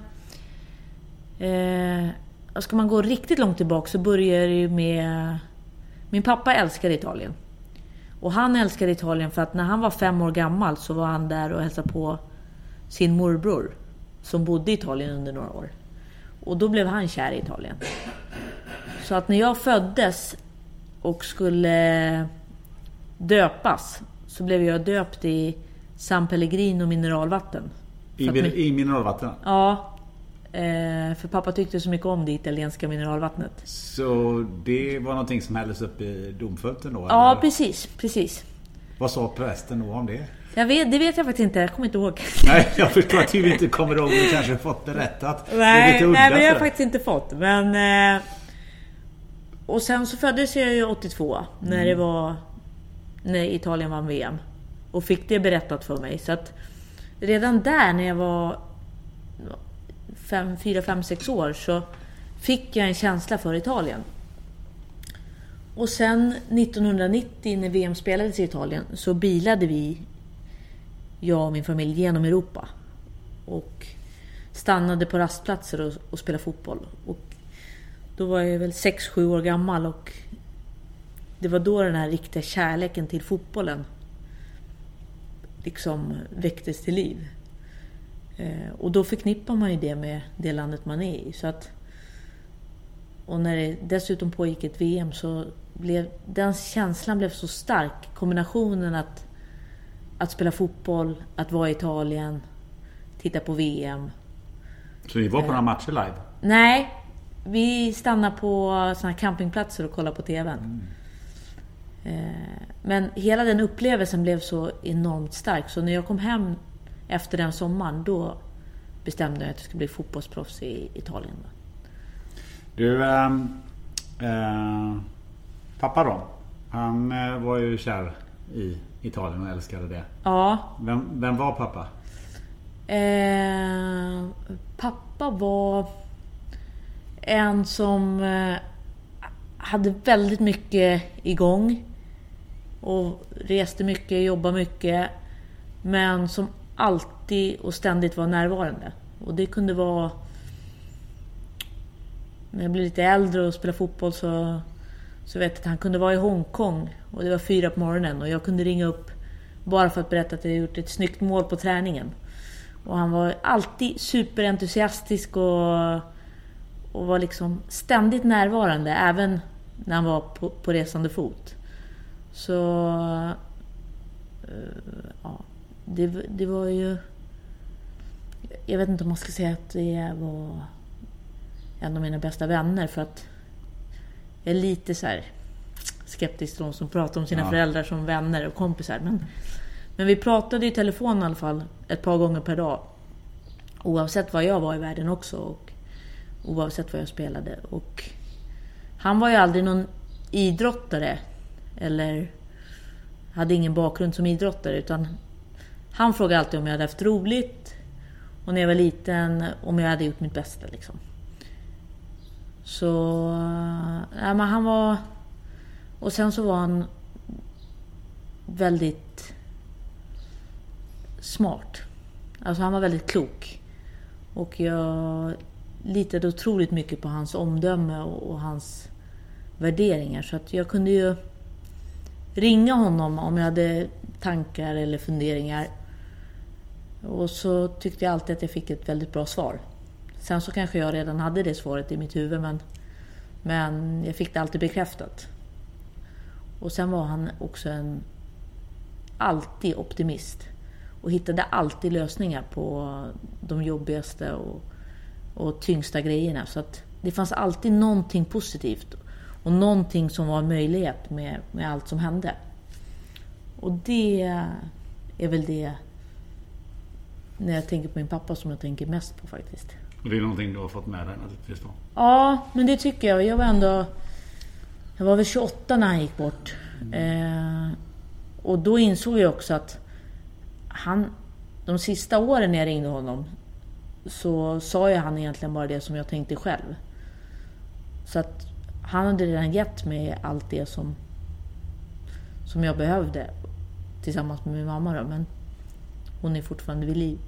Eh, ska man gå riktigt långt tillbaka så började det med... Min pappa älskade Italien. Och han älskade Italien för att när han var fem år gammal så var han där och hälsade på sin morbror som bodde i Italien under några år. Och då blev han kär i Italien. Så att när jag föddes och skulle döpas så blev jag döpt i San Pellegrino mineralvatten. I, min, min, I mineralvatten? Ja, eh, för pappa tyckte så mycket om det italienska mineralvattnet. Så det var någonting som hälldes upp i domfölten då? Ja, eller? precis, precis. Vad sa prästen då om det? Jag vet, det vet jag faktiskt inte, jag kommer inte ihåg. Nej, jag förstår att du inte kommer ihåg, du kanske fått berättat. Nej, det nej men jag har faktiskt inte fått. Men, eh, och sen så föddes jag ju åttiotvå när mm. det var när Italien vann V M. Och fick det berättat för mig. Så att redan där när jag var fyra, fem, sex år så fick jag en känsla för Italien. Och sen nittonhundranittio när V M spelades i Italien så bilade vi, jag och min familj, genom Europa. Och stannade på rastplatser och, och spelade fotboll. Och då var jag väl sex sju år gammal och det var då den här riktiga kärleken till fotbollen liksom väcktes till liv. Eh, och då förknippar man ju det med det landet man är i. Så att, och när det dessutom pågick ett V M så blev den känslan blev så stark. Kombinationen att, att spela fotboll, att vara i Italien, titta på V M. Så ni var på några matcher live? Nej, vi stannade på såna här campingplatser och kollade på tvn. Mm. Men hela den upplevelsen blev så enormt stark. Så när jag kom hem efter den sommaren, då bestämde jag att jag skulle bli fotbollsproffs i Italien. Du, äh, äh, pappa då? Han äh, var ju kär i Italien och älskade det. Ja. Vem, vem var pappa? Äh, pappa var en som äh, hade väldigt mycket igång. Och reste mycket, jobbade mycket. Men som alltid och ständigt var närvarande. Och det kunde vara... När jag blev lite äldre och spelade fotboll så, så vet jag att han kunde vara i Hongkong. Och det var fyra på morgonen. Och jag kunde ringa upp bara för att berätta att jag gjort ett snyggt mål på träningen. Och han var alltid superentusiastisk och, och var liksom ständigt närvarande. Även när han var på, på resande fot. Så ja, det, det var ju, jag vet inte om man ska säga att det var en av mina bästa vänner, för att jag är lite så här skeptisk till de som pratar om sina ja. föräldrar som vänner och kompisar, men, men vi pratade i telefon i alla fall ett par gånger per dag, oavsett vad jag var i världen också och oavsett vad jag spelade. Och han var ju aldrig någon idrottare eller hade ingen bakgrund som idrottare, utan han frågade alltid om jag hade haft roligt och när jag var liten om jag hade gjort mitt bästa liksom. Så ja, men han var, och sen så var han väldigt smart. Alltså han var väldigt klok. Och jag litade otroligt mycket på hans omdöme och, och hans värderingar. Så att jag kunde ju ringa honom om jag hade tankar eller funderingar. Och så tyckte jag alltid att jag fick ett väldigt bra svar. Sen så kanske jag redan hade det svaret i mitt huvud, men, men jag fick det alltid bekräftat. Och sen var han också en alltid optimist. Och hittade alltid lösningar på de jobbigaste och, och tyngsta grejerna. Så att det fanns alltid någonting positivt. Och någonting som var en möjlighet med, med allt som hände. Och det är väl det, när jag tänker på min pappa, som jag tänker mest på faktiskt. Och det är någonting du har fått med dig naturligtvis då? Ja, men det tycker jag. Jag var ändå... Jag var väl tjugoåtta när han gick bort. Mm. Eh, och då insåg jag också att han... De sista åren när jag ringde honom så sa jag han egentligen bara det som jag tänkte själv. Så att han hade redan gett mig allt det som, som jag behövde tillsammans med min mamma då, men hon är fortfarande vid liv.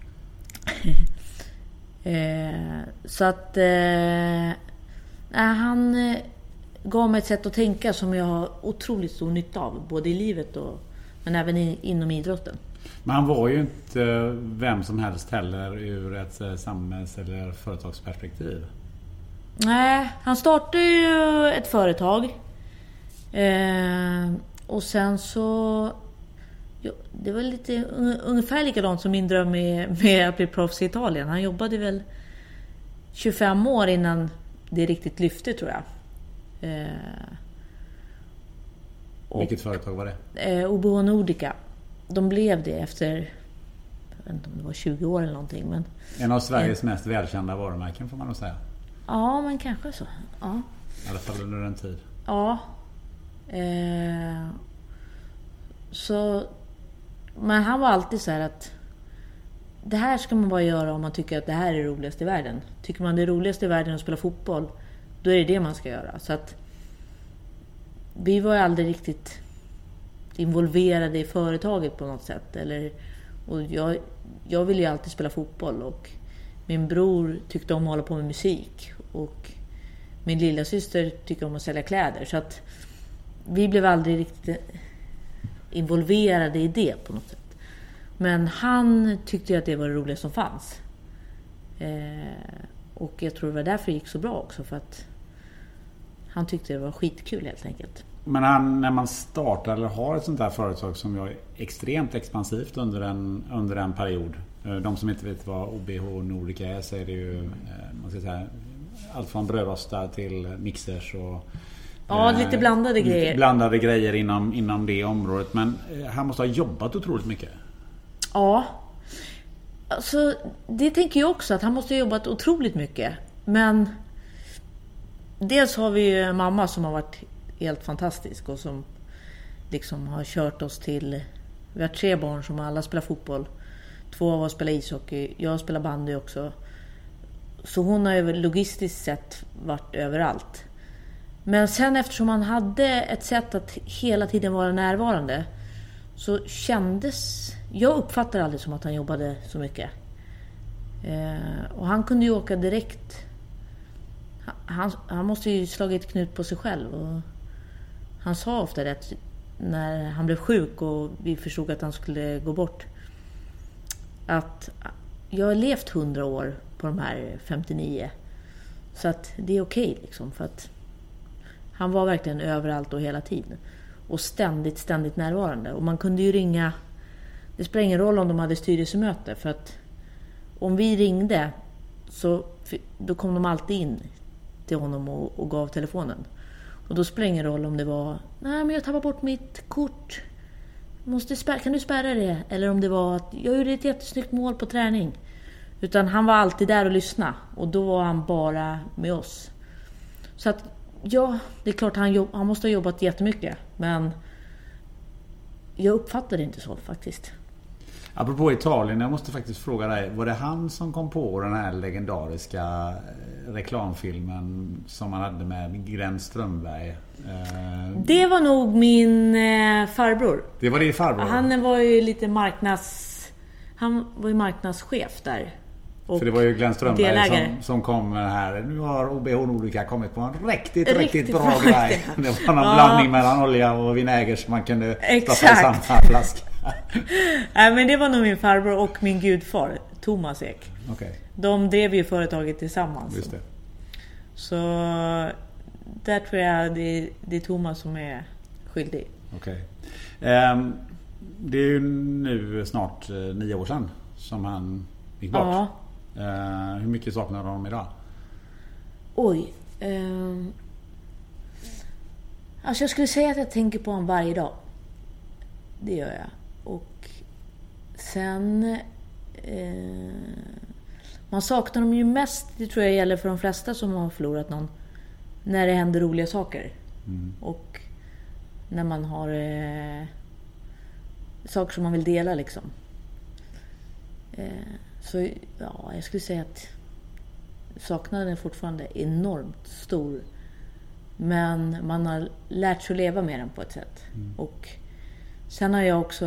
eh, så att eh, han eh, gav mig ett sätt att tänka som jag har otroligt stor nytta av, både i livet och, men även i, inom idrotten. Men han var ju inte vem som helst heller ur ett samhälls- eller företagsperspektiv. Nej, han startade ju ett företag. Eh, och sen så... Jo, det var lite ungefär likadant som min dröm med, med att bli proffs i Italien. Han jobbade väl tjugofem år innan det riktigt lyfte, tror jag. Eh, och, Vilket företag var det? Eh, Oboa Nordica. De blev det efter... Jag vet inte om det var tjugo år eller någonting. Men, en av Sveriges eh, mest välkända varumärken, får man nog säga. Ja, men kanske så. Ja. I alla fall under en tid. Ja. Eh, så... Men han var alltid så här att det här ska man bara göra om man tycker att det här är roligast i världen. Tycker man det är roligast i världen att spela fotboll, då är det det man ska göra. Så att vi var ju aldrig riktigt involverade i företaget på något sätt. Eller, och jag, jag ville ju alltid spela fotboll, och min bror tyckte om att hålla på med musik, och min lilla syster tycker om att sälja kläder. Så att vi blev aldrig riktigt involverade i det på något sätt. Men han tyckte att det var det roligaste som fanns. Eh, och jag tror det var därför det gick så bra också, för att han tyckte det var skitkul helt enkelt. Men han, när man startar eller har ett sånt där företag som är extremt expansivt under en, under en period. De som inte vet vad O B H Nordica är, så är det ju man ska säga, allt från brödrostar till mixers och ja, lite blandade eh, grejer. Blandade grejer inom, inom det området. Men han måste ha jobbat otroligt mycket. Ja, alltså, det tänker jag också, att han måste ha jobbat otroligt mycket. Men dels har vi ju en mamma som har varit helt fantastisk och som liksom har kört oss till... Vi har tre barn som alla spelar fotboll. Två av oss spelar ishockey. Jag spelar bandy också. Så hon har ju logistiskt sett varit överallt. Men sen, eftersom han hade ett sätt att hela tiden vara närvarande, så kändes... Jag uppfattar aldrig som att han jobbade så mycket. Eh, och han kunde ju åka direkt. Han, han måste ju slagit knut på sig själv. Och han sa ofta det, att när han blev sjuk och vi förstod att han skulle gå bort, att jag har levt hundra år på de här femtionio. Så att det är okej liksom, för att han var verkligen överallt och hela tiden. Och ständigt, ständigt närvarande. Och man kunde ju ringa... Det spelar ingen roll om de hade styrelsemöte, för att om vi ringde så då kom de alltid in till honom och, och gav telefonen. Och då spelar det ingen roll om det var nej, men jag tappar bort mitt kort. Måste spärra, kan du spärra det? Eller om det var att jag gjorde ett jättesnyggt mål på träning. Utan han var alltid där och lyssna. Och då var han bara med oss. Så att ja, det är klart han, jobb, han måste ha jobbat jättemycket. Men jag uppfattar det inte så faktiskt. Apropå Italien, jag måste faktiskt fråga dig, var det han som kom på den här legendariska reklamfilmen som man hade med Glenn Strömberg? Det var nog min eh, farbror. Det var din farbror? Han var ju lite marknads... Han var ju marknadschef där. Och för det var ju Glenn Strömberg delägare. som, som kom här. Nu har O B H Nordica kommit på en riktigt, riktigt, Riktigt bra bra grej. Det var någon Ja. blandning mellan olja och vinäger som man kunde Exakt. stoppa i samma flaska. Nej, men det var nog min farbror och min gudfar, Thomas Ek. Okay. De drev ju företaget tillsammans. Just det. Så där tror jag det, det är Thomas som är skyldig. Okej. Okay. Um, det är ju nu snart uh, nio år sedan som han gick bort. Ja. Uh, hur mycket saknar de idag? Oj. Um, alltså jag skulle säga att jag tänker på honom varje dag. Det gör jag. Och sen eh, man saknar dem ju mest, det tror jag gäller för de flesta som har förlorat någon, när det händer roliga saker. Mm. Och när man har eh, saker som man vill dela liksom. Eh, så ja, jag skulle säga att saknaden är fortfarande enormt stor. Men man har lärt sig att leva med den på ett sätt. Mm. Och sen har jag också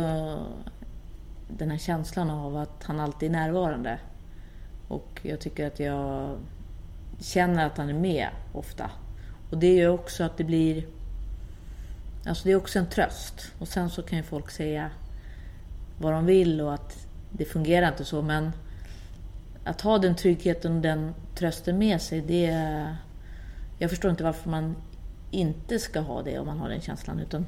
den här känslan av att han alltid är närvarande. Och jag tycker att jag känner att han är med ofta. Och det gör också att det blir... Alltså det är också en tröst. Och sen så kan ju folk säga vad de vill och att det fungerar inte så. Men att ha den tryggheten och den trösten med sig, det är... Jag förstår inte varför man inte ska ha det om man har den känslan. Utan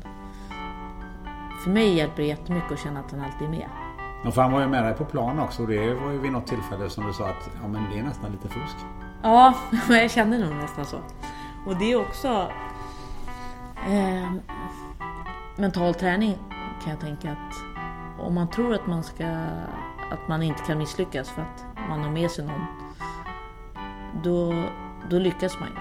för mig hjälper det jättemycket att känna att han alltid är med. Och för han var ju med dig på plan också. Och det var ju vid något tillfälle som du sa att ja, men det är nästan lite fusk. Ja, men jag kände nog nästan så. Och det är också eh, mental träning, kan jag tänka, att om man tror att man ska att man inte kan misslyckas för att man har med sig någon, då, då lyckas man ju.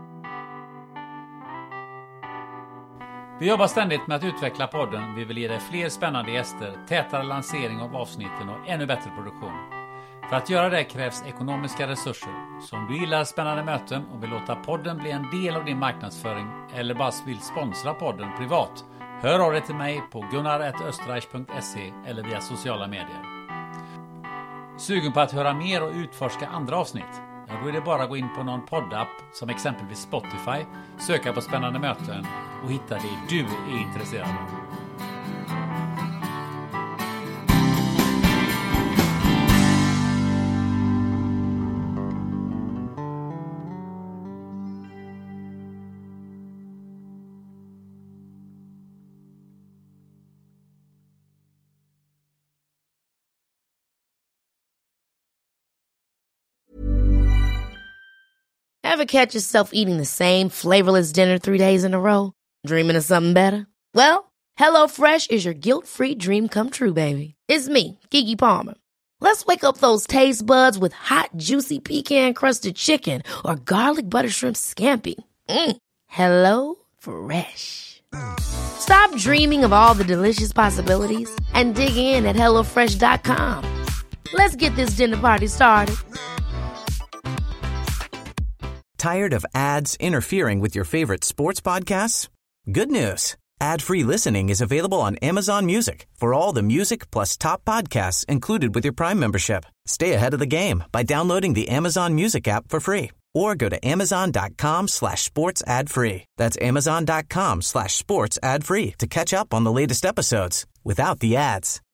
Vi jobbar ständigt med att utveckla podden. Vi vill ge dig fler spännande gäster, tätare lansering av avsnitten och ännu bättre produktion. För att göra det krävs ekonomiska resurser. Så om du gillar spännande möten och vill låta podden bli en del av din marknadsföring eller bara vill sponsra podden privat, hör av dig till mig på gunnar at österreich punkt se eller via sociala medier. Sugen på att höra mer och utforska andra avsnitt? Ja, då är det bara att gå in på någon poddapp som exempelvis Spotify, söka på spännande möten och hitta det du är intresserad av. Ever catch yourself eating the same flavorless dinner three days in a row? Dreaming of something better? Well, HelloFresh is your guilt-free dream come true, baby. It's me, Keke Palmer. Let's wake up those taste buds with hot, juicy pecan-crusted chicken or garlic butter shrimp scampi. Mm. Hello Fresh. Stop dreaming of all the delicious possibilities and dig in at hello fresh dot com. Let's get this dinner party started. Tired of ads interfering with your favorite sports podcasts? Good news. Ad-free listening is available on Amazon Music for all the music plus top podcasts included with your Prime membership. Stay ahead of the game by downloading the Amazon Music app for free or go to amazon.com slash sports ad free. That's amazon.com slash sports ad free to catch up on the latest episodes without the ads.